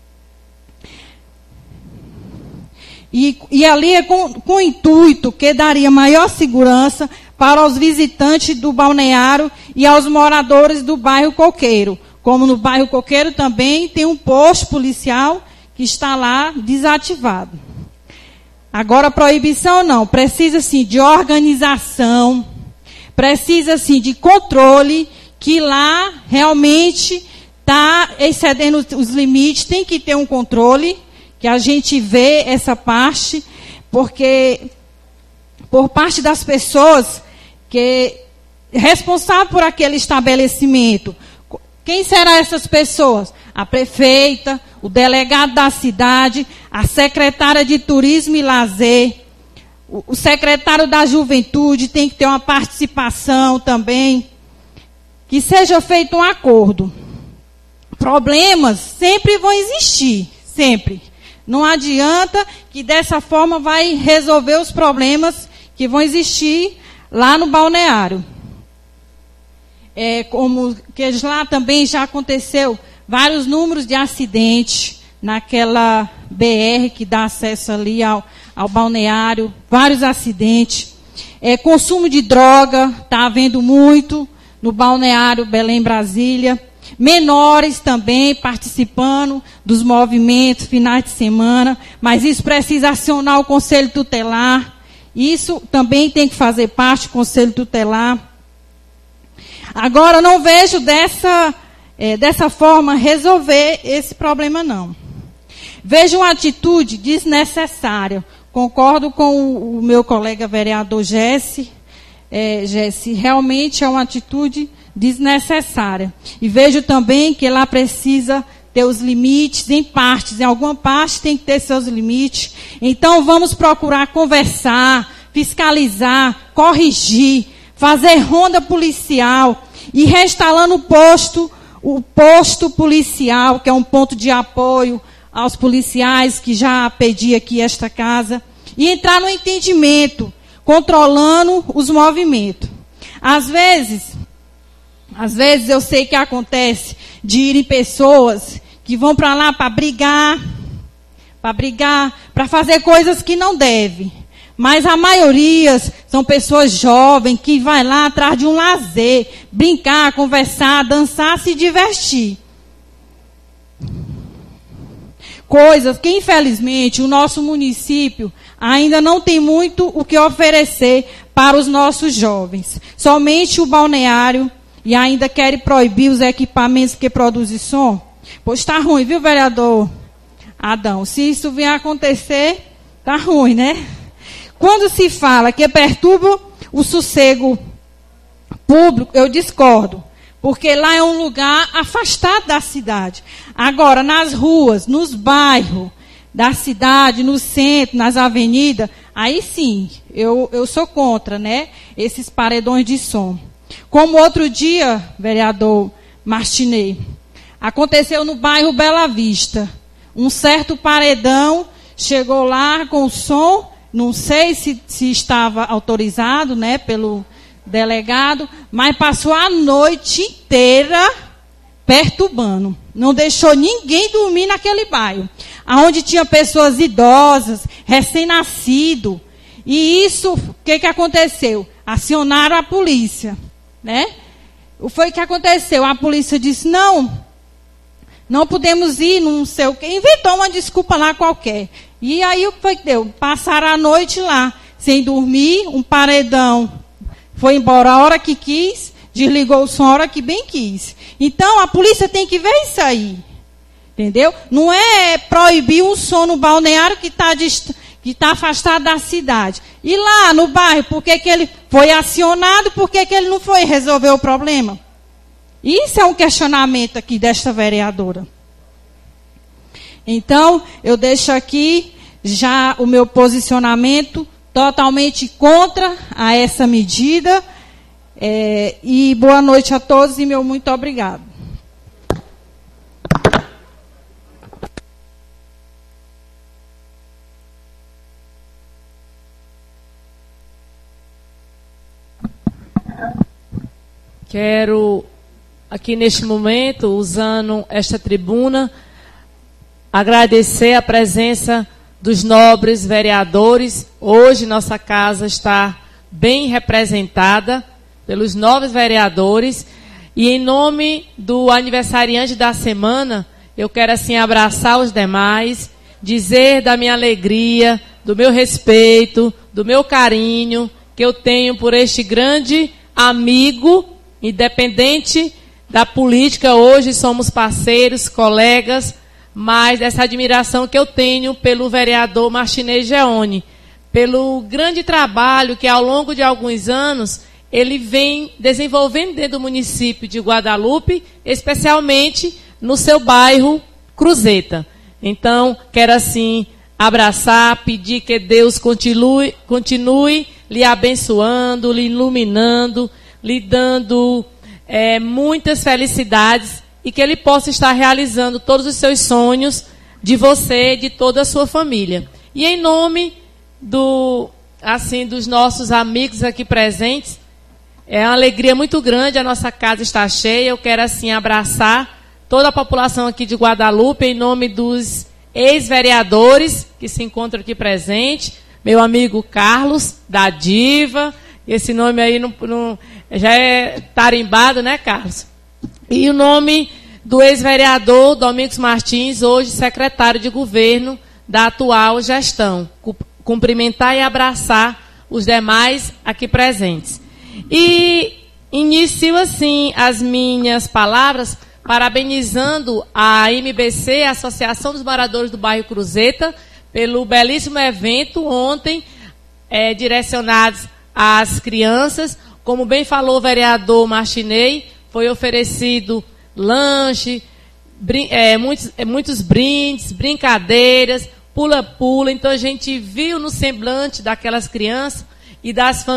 E ali é com o intuito que daria maior segurança para os visitantes do balneário e aos moradores do bairro Coqueiro. Como no bairro Coqueiro também tem um posto policial que está lá desativado. Agora, proibição não. Precisa, sim, de organização. Precisa, sim, de controle, que lá realmente está excedendo os limites. Tem que ter um controle, que a gente vê essa parte, porque por parte das pessoas que responsável por aquele estabelecimento. Quem serão essas pessoas? A prefeita, o delegado da cidade, a secretária de Turismo e Lazer, o secretário da Juventude tem que ter uma participação também, que seja feito um acordo. Problemas sempre vão existir, sempre. Não adianta que dessa forma vai resolver os problemas que vão existir lá no balneário. Como que lá também já aconteceu vários números de acidentes naquela BR que dá acesso ali ao balneário, vários acidentes. Consumo de droga, está havendo muito no balneário Belém, Brasília. Menores também participando dos movimentos, finais de semana, mas isso precisa acionar o Conselho Tutelar. Isso também tem que fazer parte do Conselho Tutelar. Agora, não vejo dessa forma resolver esse problema, não. Vejo uma atitude desnecessária. Concordo com o meu colega vereador Jesse. Jesse, realmente é uma atitude desnecessária. E vejo também que lá precisa ter os limites em partes. Em alguma parte tem que ter seus limites. Então, vamos procurar conversar, fiscalizar, corrigir, fazer ronda policial e reinstalando o posto policial, que é um ponto de apoio aos policiais, que já pedi aqui esta casa, e entrar no entendimento, controlando os movimentos. Às vezes eu sei que acontece de irem pessoas que vão para lá para brigar, para fazer coisas que não devem. Mas a maioria são pessoas jovens que vai lá atrás de um lazer, brincar, conversar, dançar, se divertir. Coisas que, infelizmente, o nosso município ainda não tem muito o que oferecer para os nossos jovens. Somente o balneário, e ainda querem proibir os equipamentos que produzem som. Pois está ruim, viu, vereador Adão? Se isso vier a acontecer, está ruim, né? Quando se fala que perturba o sossego público, eu discordo. Porque lá é um lugar afastado da cidade. Agora, nas ruas, nos bairros da cidade, no centro, nas avenidas, aí sim, eu sou contra, né? Esses paredões de som. Como outro dia, vereador Martinez, aconteceu no bairro Bela Vista. Um certo paredão chegou lá com o som, não sei se estava autorizado, né, pelo delegado, mas passou a noite inteira perturbando. Não deixou ninguém dormir naquele bairro, onde tinha pessoas idosas, recém-nascido. E isso, o que aconteceu? Acionaram a polícia, né? Foi o que aconteceu. A polícia disse, não podemos ir, não sei o quê. Inventou uma desculpa lá qualquer. E aí o que foi que deu? Passaram a noite lá, sem dormir, um paredão. Foi embora a hora que quis, desligou o som a hora que bem quis. Então, a polícia tem que ver isso aí. Entendeu? Não é proibir um som no balneário que está afastado da cidade. E lá no bairro, por que ele foi acionado, por que ele não foi resolver o problema? Isso é um questionamento aqui desta vereadora. Então, eu deixo aqui já o meu posicionamento totalmente contra a essa medida. E boa noite a todos e meu muito obrigado. Quero, aqui neste momento, usando esta tribuna, agradecer a presença dos nobres vereadores. Hoje nossa casa está bem representada pelos nobres vereadores. E em nome do aniversariante da semana, eu quero assim abraçar os demais, dizer da minha alegria, do meu respeito, do meu carinho que eu tenho por este grande amigo, independente da política. Hoje somos parceiros, colegas, mas essa admiração que eu tenho pelo vereador Martinei Geone, pelo grande trabalho que ao longo de alguns anos ele vem desenvolvendo dentro do município de Guadalupe, especialmente no seu bairro Cruzeta. Então, quero assim abraçar, pedir que Deus continue lhe abençoando, lhe iluminando, lhe dando muitas felicidades e que Ele possa estar realizando todos os seus sonhos de você e de toda a sua família. E em nome dos nossos amigos aqui presentes, é uma alegria muito grande, a nossa casa está cheia. Eu quero assim abraçar toda a população aqui de Guadalupe, em nome dos ex-vereadores que se encontram aqui presentes, meu amigo Carlos, da Diva, esse nome aí já é tarimbado, né, Carlos? E o nome do ex-vereador Domingos Martins, hoje secretário de governo da atual gestão. Cumprimentar e abraçar os demais aqui presentes. E inicio assim as minhas palavras parabenizando a MBC, a Associação dos Moradores do Bairro Cruzeta, pelo belíssimo evento ontem, direcionados às crianças. Como bem falou o vereador Martinei, foi oferecido lanche, muitos brindes, brincadeiras, pula-pula. Então a gente viu no semblante daquelas crianças e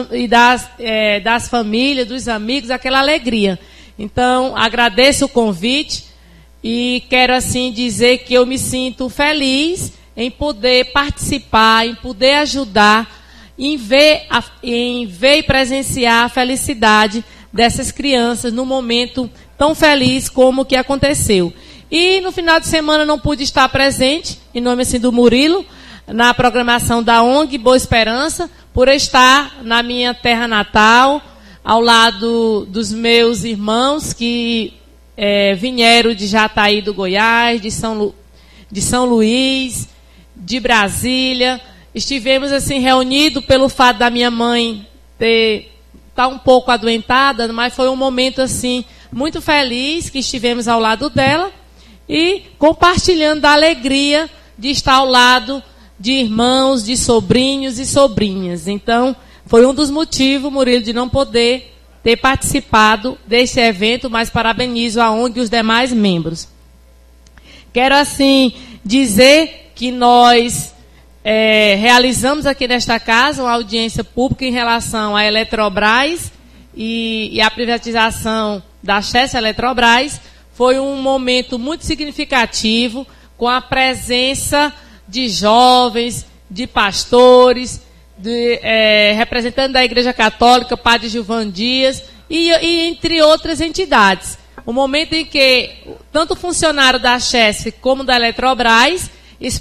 das famílias, dos amigos, aquela alegria. Então, agradeço o convite e quero assim dizer que eu me sinto feliz em poder participar, em poder ajudar, em ver e presenciar a felicidade dessas crianças num momento tão feliz como o que aconteceu. E no final de semana não pude estar presente, em nome assim do Murilo, na programação da ONG Boa Esperança, por estar na minha terra natal, ao lado dos meus irmãos que vieram de Jataí do Goiás, de São Luís, de Brasília. Estivemos assim reunidos pelo fato da minha mãe estar um pouco adoentada, mas foi um momento assim muito feliz que estivemos ao lado dela e compartilhando da alegria de estar ao lado de irmãos, de sobrinhos e sobrinhas. Então, foi um dos motivos, Murilo, de não poder ter participado desse evento, mas parabenizo a ONG e os demais membros. Quero, assim, dizer que nós realizamos aqui nesta casa uma audiência pública em relação à Eletrobras e à privatização da Chess Eletrobras. Foi um momento muito significativo, com a presença de jovens, de pastores, representante da Igreja Católica, Padre Gilvan Dias, e entre outras entidades. O momento em que tanto o funcionário da Chess como da Eletrobras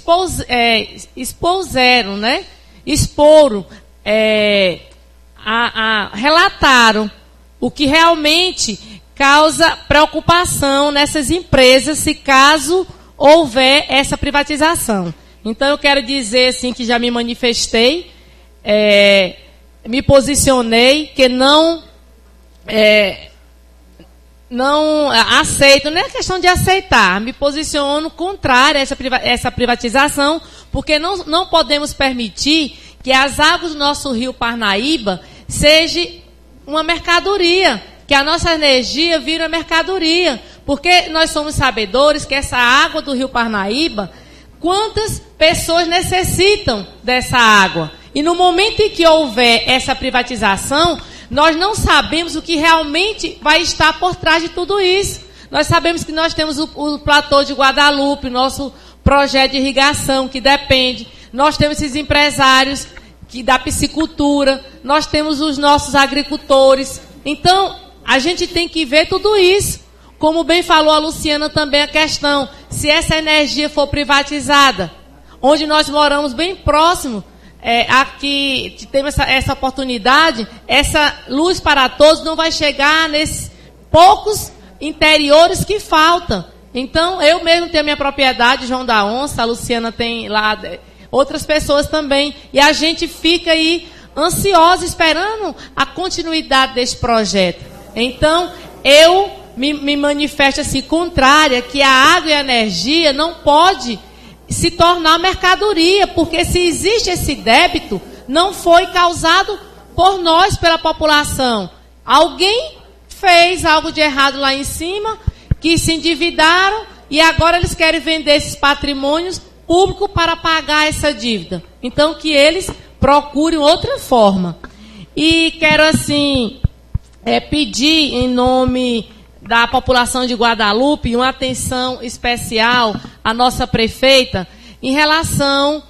relataram o que realmente causa preocupação nessas empresas se caso houver essa privatização. Então eu quero dizer assim que já me manifestei, me posicionei, que não aceito, não é questão de aceitar, me posiciono contrário a essa privatização, porque não podemos permitir que as águas do nosso rio Parnaíba seja uma mercadoria, que a nossa energia vira mercadoria, porque nós somos sabedores que essa água do rio Parnaíba, quantas pessoas necessitam dessa água? E no momento em que houver essa privatização, nós não sabemos o que realmente vai estar por trás de tudo isso. Nós sabemos que nós temos o platô de Guadalupe, nosso projeto de irrigação que depende. Nós temos esses empresários da piscicultura, nós temos os nossos agricultores. Então, a gente tem que ver tudo isso. Como bem falou a Luciana também, a questão, se essa energia for privatizada, onde nós moramos bem próximo, aqui temos essa oportunidade, essa luz para todos não vai chegar nesses poucos interiores que faltam. Então, eu mesmo tenho a minha propriedade, João da Onça, a Luciana tem lá outras pessoas também. E a gente fica aí ansiosa, esperando a continuidade desse projeto. Então, eu me manifesto assim, contrária, que a água e a energia não pode se tornar mercadoria, porque se existe esse débito, não foi causado por nós, pela população. Alguém fez algo de errado lá em cima, que se endividaram, e agora eles querem vender esses patrimônios públicos para pagar essa dívida. Então, que eles procurem outra forma. E quero, assim, pedir em nome da população de Guadalupe uma atenção especial à nossa prefeita em relação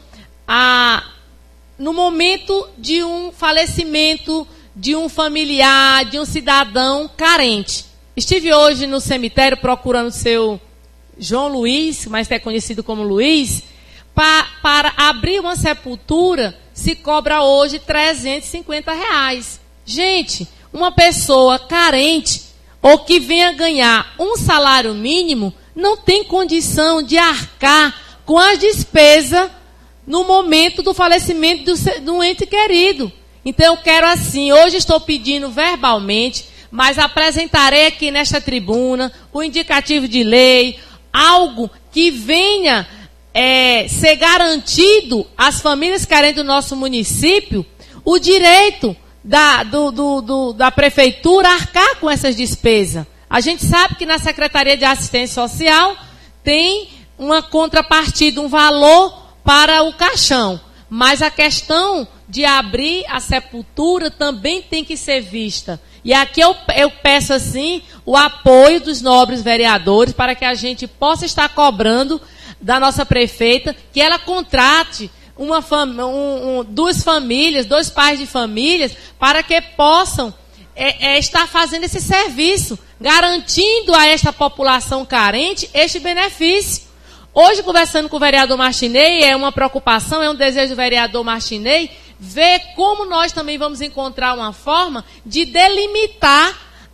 no momento de um falecimento de um familiar, de um cidadão carente. Estive hoje no cemitério procurando o seu João Luiz, mas é conhecido como Luiz, para abrir uma sepultura se cobra hoje R$350. Gente, uma pessoa carente ou que venha ganhar um salário mínimo não tem condição de arcar com as despesas no momento do falecimento do ente querido. Então eu quero assim, hoje estou pedindo verbalmente, mas apresentarei aqui nesta tribuna o indicativo de lei, algo que venha ser garantido às famílias carentes do nosso município, o direito da prefeitura arcar com essas despesas. A gente sabe que na Secretaria de Assistência Social tem uma contrapartida, um valor para o caixão. Mas a questão de abrir a sepultura também tem que ser vista. E aqui eu peço assim o apoio dos nobres vereadores para que a gente possa estar cobrando da nossa prefeita que ela contrate duas famílias, dois pais de famílias, para que possam estar fazendo esse serviço, garantindo a esta população carente este benefício. Hoje, conversando com o vereador Martinez, é uma preocupação, é um desejo do vereador Martinez, ver como nós também vamos encontrar uma forma de delimitar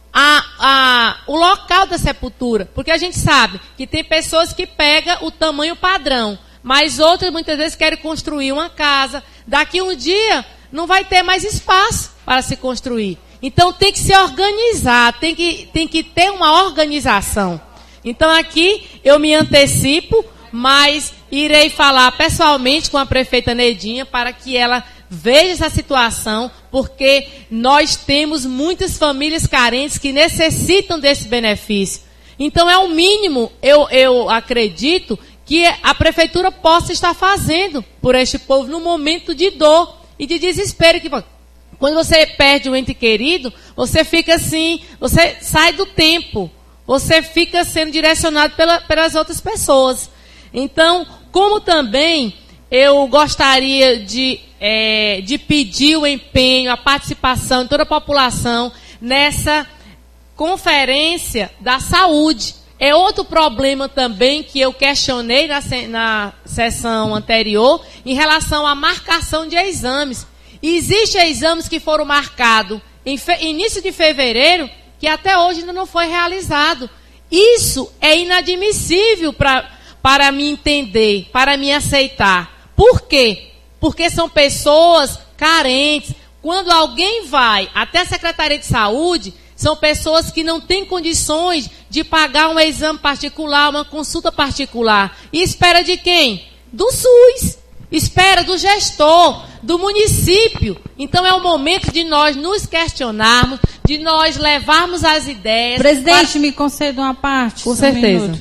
o local da sepultura. Porque a gente sabe que tem pessoas que pegam o tamanho padrão, mas outras muitas vezes querem construir uma casa. Daqui um dia não vai ter mais espaço para se construir. Então tem que se organizar, tem que ter uma organização. Então aqui eu me antecipo, mas irei falar pessoalmente com a prefeita Neidinha para que ela veja essa situação, porque nós temos muitas famílias carentes que necessitam desse benefício. Então é o mínimo, eu acredito, que a prefeitura possa estar fazendo por este povo no momento de dor e de desespero. Que quando você perde um ente querido, você fica assim, você sai do tempo, você fica sendo direcionado pelas outras pessoas. Então, como também eu gostaria de pedir o empenho, a participação de toda a população nessa conferência da saúde. É outro problema também que eu questionei na sessão anterior em relação à marcação de exames. Existem exames que foram marcados em início de fevereiro que até hoje ainda não foi realizado. Isso é inadmissível para me entender, para me aceitar. Por quê? Porque são pessoas carentes. Quando alguém vai até a Secretaria de Saúde, são pessoas que não têm condições de pagar um exame particular, uma consulta particular. E espera de quem? Do SUS. Espera do gestor, do município. Então é o momento de nós nos questionarmos, de nós levarmos as ideias. Presidente, me conceda uma parte? Com certeza.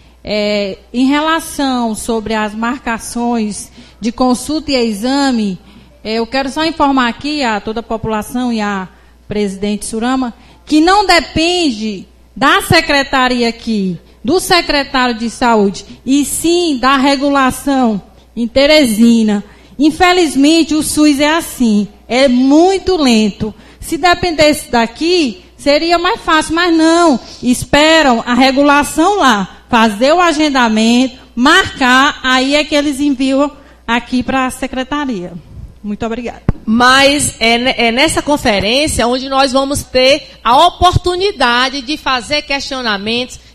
Em relação sobre as marcações de consulta e exame, eu quero só informar aqui a toda a população e a presidente Surama que não depende da secretaria aqui, do secretário de saúde, e sim da regulação em Teresina. Infelizmente, o SUS é assim, é muito lento. Se dependesse daqui, seria mais fácil, mas não. Esperam a regulação lá, fazer o agendamento, marcar, aí é que eles enviam aqui para a secretaria. Muito obrigada. Mas é nessa conferência onde nós vamos ter a oportunidade de fazer questionamentos,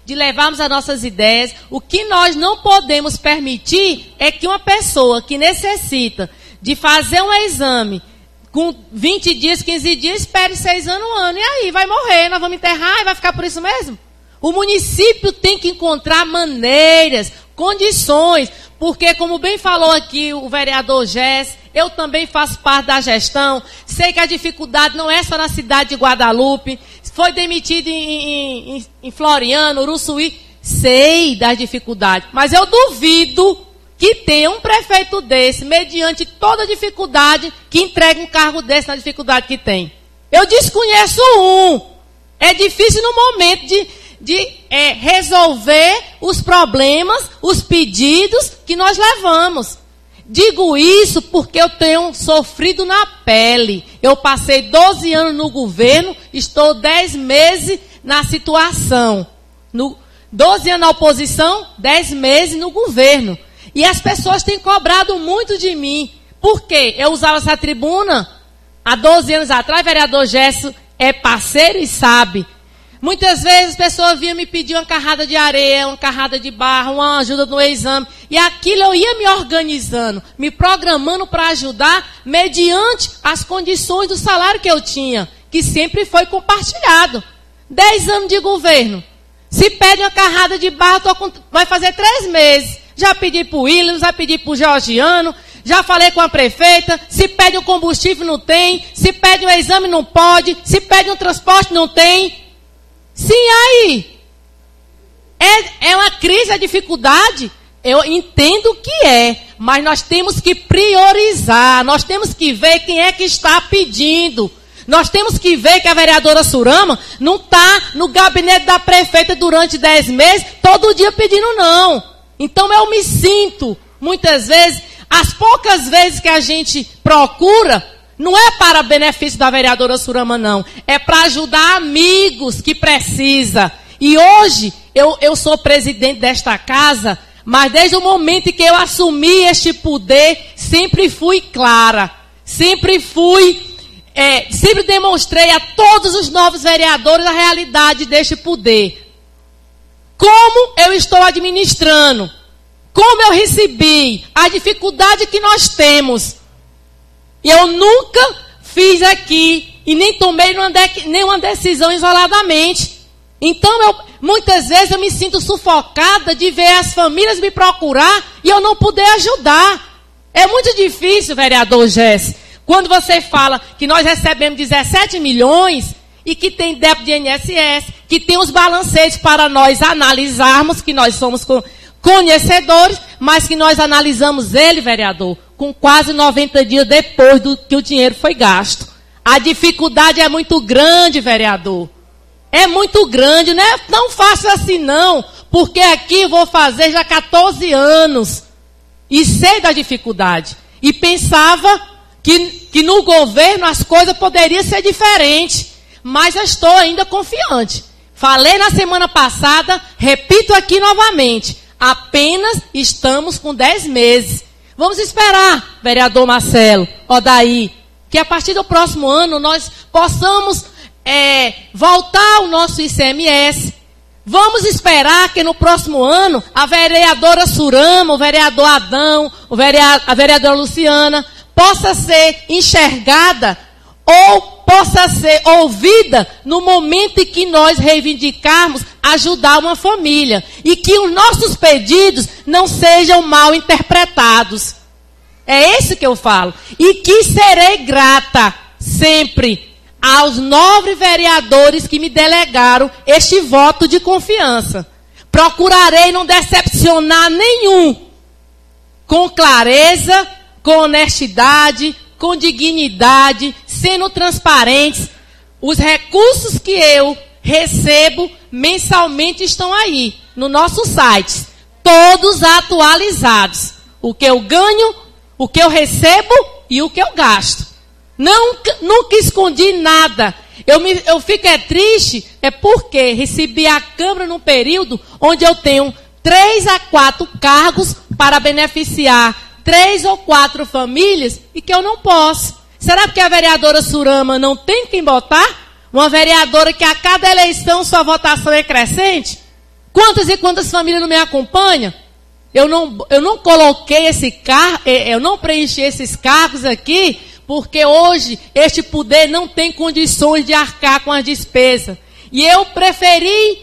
de levarmos as nossas ideias. O que nós não podemos permitir é que uma pessoa que necessita de fazer um exame com 20 dias, 15 dias, espere 6 anos, 1 ano. E aí, vai morrer, nós vamos enterrar e vai ficar por isso mesmo? O município tem que encontrar maneiras, condições, porque como bem falou aqui o vereador Gés, eu também faço parte da gestão, sei que a dificuldade não é só na cidade de Guadalupe, foi demitido em Floriano, Uruçuí, sei das dificuldades, mas eu duvido que tenha um prefeito desse, mediante toda a dificuldade, que entregue um cargo desse na dificuldade que tem. Eu desconheço um. É difícil no momento de resolver os problemas, os pedidos que nós levamos. Digo isso porque eu tenho sofrido na pele. Eu passei 12 anos no governo, estou 10 meses na situação. 12 anos na oposição, 10 meses no governo. E as pessoas têm cobrado muito de mim. Por quê? Eu usava essa tribuna há 12 anos atrás, vereador Gesso é parceiro e sabe. Muitas vezes as pessoas vinham me pedir uma carrada de areia, uma carrada de barro, uma ajuda no exame. E aquilo eu ia me organizando, me programando para ajudar, mediante as condições do salário que eu tinha, que sempre foi compartilhado. 10 anos de governo. Se pede uma carrada de barro, vai fazer 3 meses. Já pedi para o Williams, já pedi para o Georgiano, já falei com a prefeita. Se pede um combustível, não tem. Se pede um exame, não pode. Se pede um transporte, não tem. Sim, aí. É uma crise, é dificuldade. Eu entendo que é, mas nós temos que priorizar. Nós temos que ver quem é que está pedindo. Nós temos que ver que a vereadora Surama não está no gabinete da prefeita durante 10 meses, todo dia pedindo não. Então eu me sinto, muitas vezes, as poucas vezes que a gente procura, não é para benefício da vereadora Surama, não. É para ajudar amigos que precisa. E hoje, eu sou presidente desta casa, mas desde o momento em que eu assumi este poder, sempre fui clara. Sempre demonstrei a todos os novos vereadores a realidade deste poder. Como eu estou administrando. Como eu recebi. A dificuldade que nós temos. Eu nunca fiz aqui e nem tomei nenhuma decisão isoladamente. Então, muitas vezes eu me sinto sufocada de ver as famílias me procurar e eu não poder ajudar. É muito difícil, vereador Jesse, quando você fala que nós recebemos 17 milhões e que tem débito de INSS, que tem os balanceiros para nós analisarmos, que nós somos conhecedores, mas que nós analisamos ele, vereador, com quase 90 dias depois do que o dinheiro foi gasto. A dificuldade é muito grande, vereador. É muito grande, não é tão fácil assim não, porque aqui eu vou fazer já 14 anos e sei da dificuldade. E pensava que no governo as coisas poderiam ser diferentes, mas eu estou ainda confiante. Falei na semana passada, repito aqui novamente, apenas estamos com 10 meses. Vamos esperar, vereador Marcelo, Odaí, que a partir do próximo ano nós possamos voltar ao nosso ICMS. Vamos esperar que no próximo ano a vereadora Surama, o vereador Adão, a vereadora Luciana possa ser enxergada ou possa ser ouvida no momento em que nós reivindicarmos ajudar uma família. E que os nossos pedidos não sejam mal interpretados. É isso que eu falo. E que serei grata sempre aos 9 vereadores que me delegaram este voto de confiança. Procurarei não decepcionar nenhum. Com clareza, com honestidade, com dignidade, sendo transparentes. Os recursos que eu recebo mensalmente estão aí, no nosso site. Todos atualizados. O que eu ganho, o que eu recebo e o que eu gasto. Nunca escondi nada. Eu fico triste, porque recebi a Câmara num período onde eu tenho 3 a 4 cargos para beneficiar 3 ou 4 famílias e que eu não posso. Será que a vereadora Surama não tem quem botar? Uma vereadora que a cada eleição sua votação é crescente? Quantas e quantas famílias não me acompanham? Eu não coloquei esse cargo, eu não preenchi esses cargos aqui, porque hoje este poder não tem condições de arcar com as despesas. E eu preferi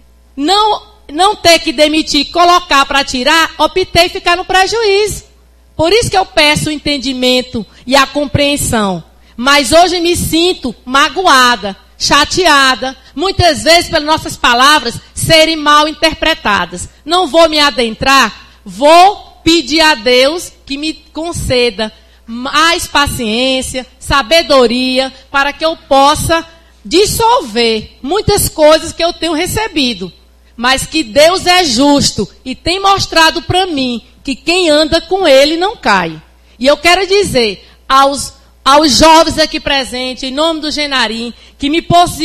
não ter que demitir, colocar para tirar, optei ficar no prejuízo. Por isso que eu peço o entendimento e a compreensão. Mas hoje me sinto magoada, chateada, muitas vezes pelas nossas palavras serem mal interpretadas. Não vou me adentrar, vou pedir a Deus que me conceda mais paciência, sabedoria, para que eu possa dissolver muitas coisas que eu tenho recebido. Mas que Deus é justo e tem mostrado para mim que quem anda com Ele não cai. E eu quero dizer aos jovens aqui presentes, em nome do Genarim, que me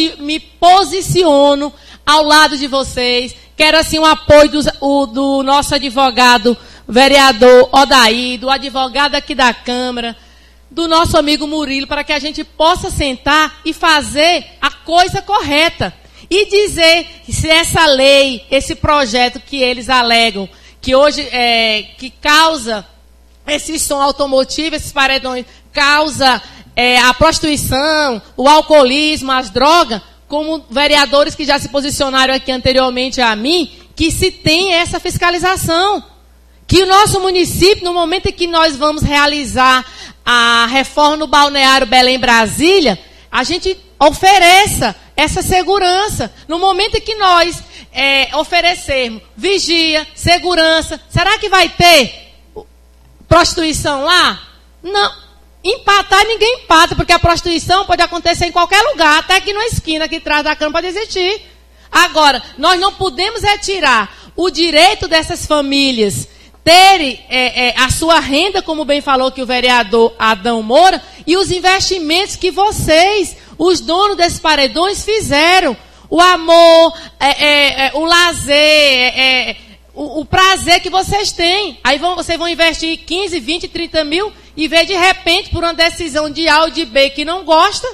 posiciono ao lado de vocês. Quero assim um apoio do nosso advogado, vereador Odaí, do advogado aqui da Câmara, do nosso amigo Murilo, para que a gente possa sentar e fazer a coisa correta. E dizer se essa lei, esse projeto que eles alegam, que hoje que causa esse som automotivo, esses paredões, causa a prostituição, o alcoolismo, as drogas, como vereadores que já se posicionaram aqui anteriormente a mim, que se tem essa fiscalização. Que o nosso município, no momento em que nós vamos realizar a reforma no balneário Belém Brasília, a gente ofereça essa segurança. No momento em que nós oferecermos vigia, segurança, será que vai ter prostituição lá? Não. Empatar ninguém empata, porque a prostituição pode acontecer em qualquer lugar, até aqui na esquina, aqui atrás da cama pode existir. Agora, nós não podemos retirar o direito dessas famílias terem a sua renda, como bem falou que o vereador Adão Moura, e os investimentos que vocês, os donos desses paredões, fizeram. O amor, o lazer, o prazer que vocês têm. Aí vocês vão investir 15, 20, 30 mil e ver de repente, por uma decisão de A ou de B que não gosta,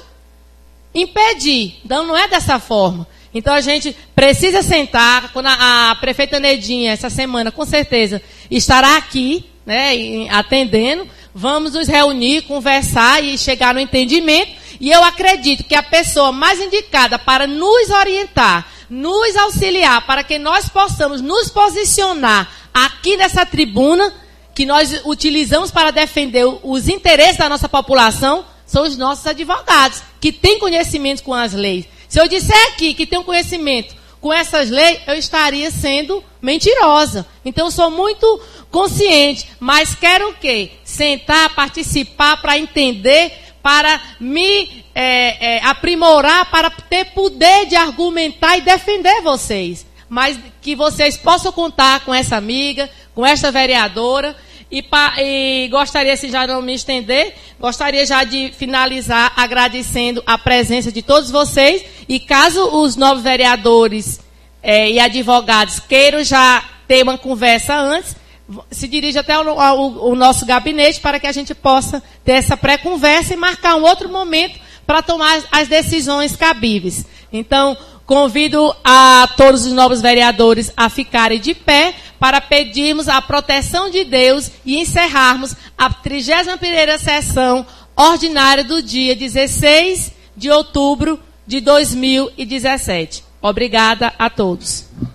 impedir. Então não é dessa forma. Então a gente precisa sentar, quando a prefeita Nedinha, essa semana, com certeza, estará aqui, né, atendendo, vamos nos reunir, conversar e chegar no entendimento. E eu acredito que a pessoa mais indicada para nos orientar, nos auxiliar, para que nós possamos nos posicionar aqui nessa tribuna, que nós utilizamos para defender os interesses da nossa população, são os nossos advogados, que têm conhecimento com as leis. Se eu disser aqui que tenho conhecimento com essas leis, eu estaria sendo mentirosa. Então, eu sou muito consciente, mas quero o quê? Sentar, participar, para entender, para me aprimorar, para ter poder de argumentar e defender vocês. Mas que vocês possam contar com essa amiga, com esta vereadora. E gostaria, se já não me estender, gostaria já de finalizar agradecendo a presença de todos vocês. E caso os novos vereadores e advogados queiram já ter uma conversa antes, se dirige até o nosso gabinete para que a gente possa ter essa pré-conversa e marcar um outro momento para tomar as decisões cabíveis. Então, convido a todos os novos vereadores a ficarem de pé para pedirmos a proteção de Deus e encerrarmos a 31ª sessão ordinária do dia 16 de outubro de 2017. Obrigada a todos.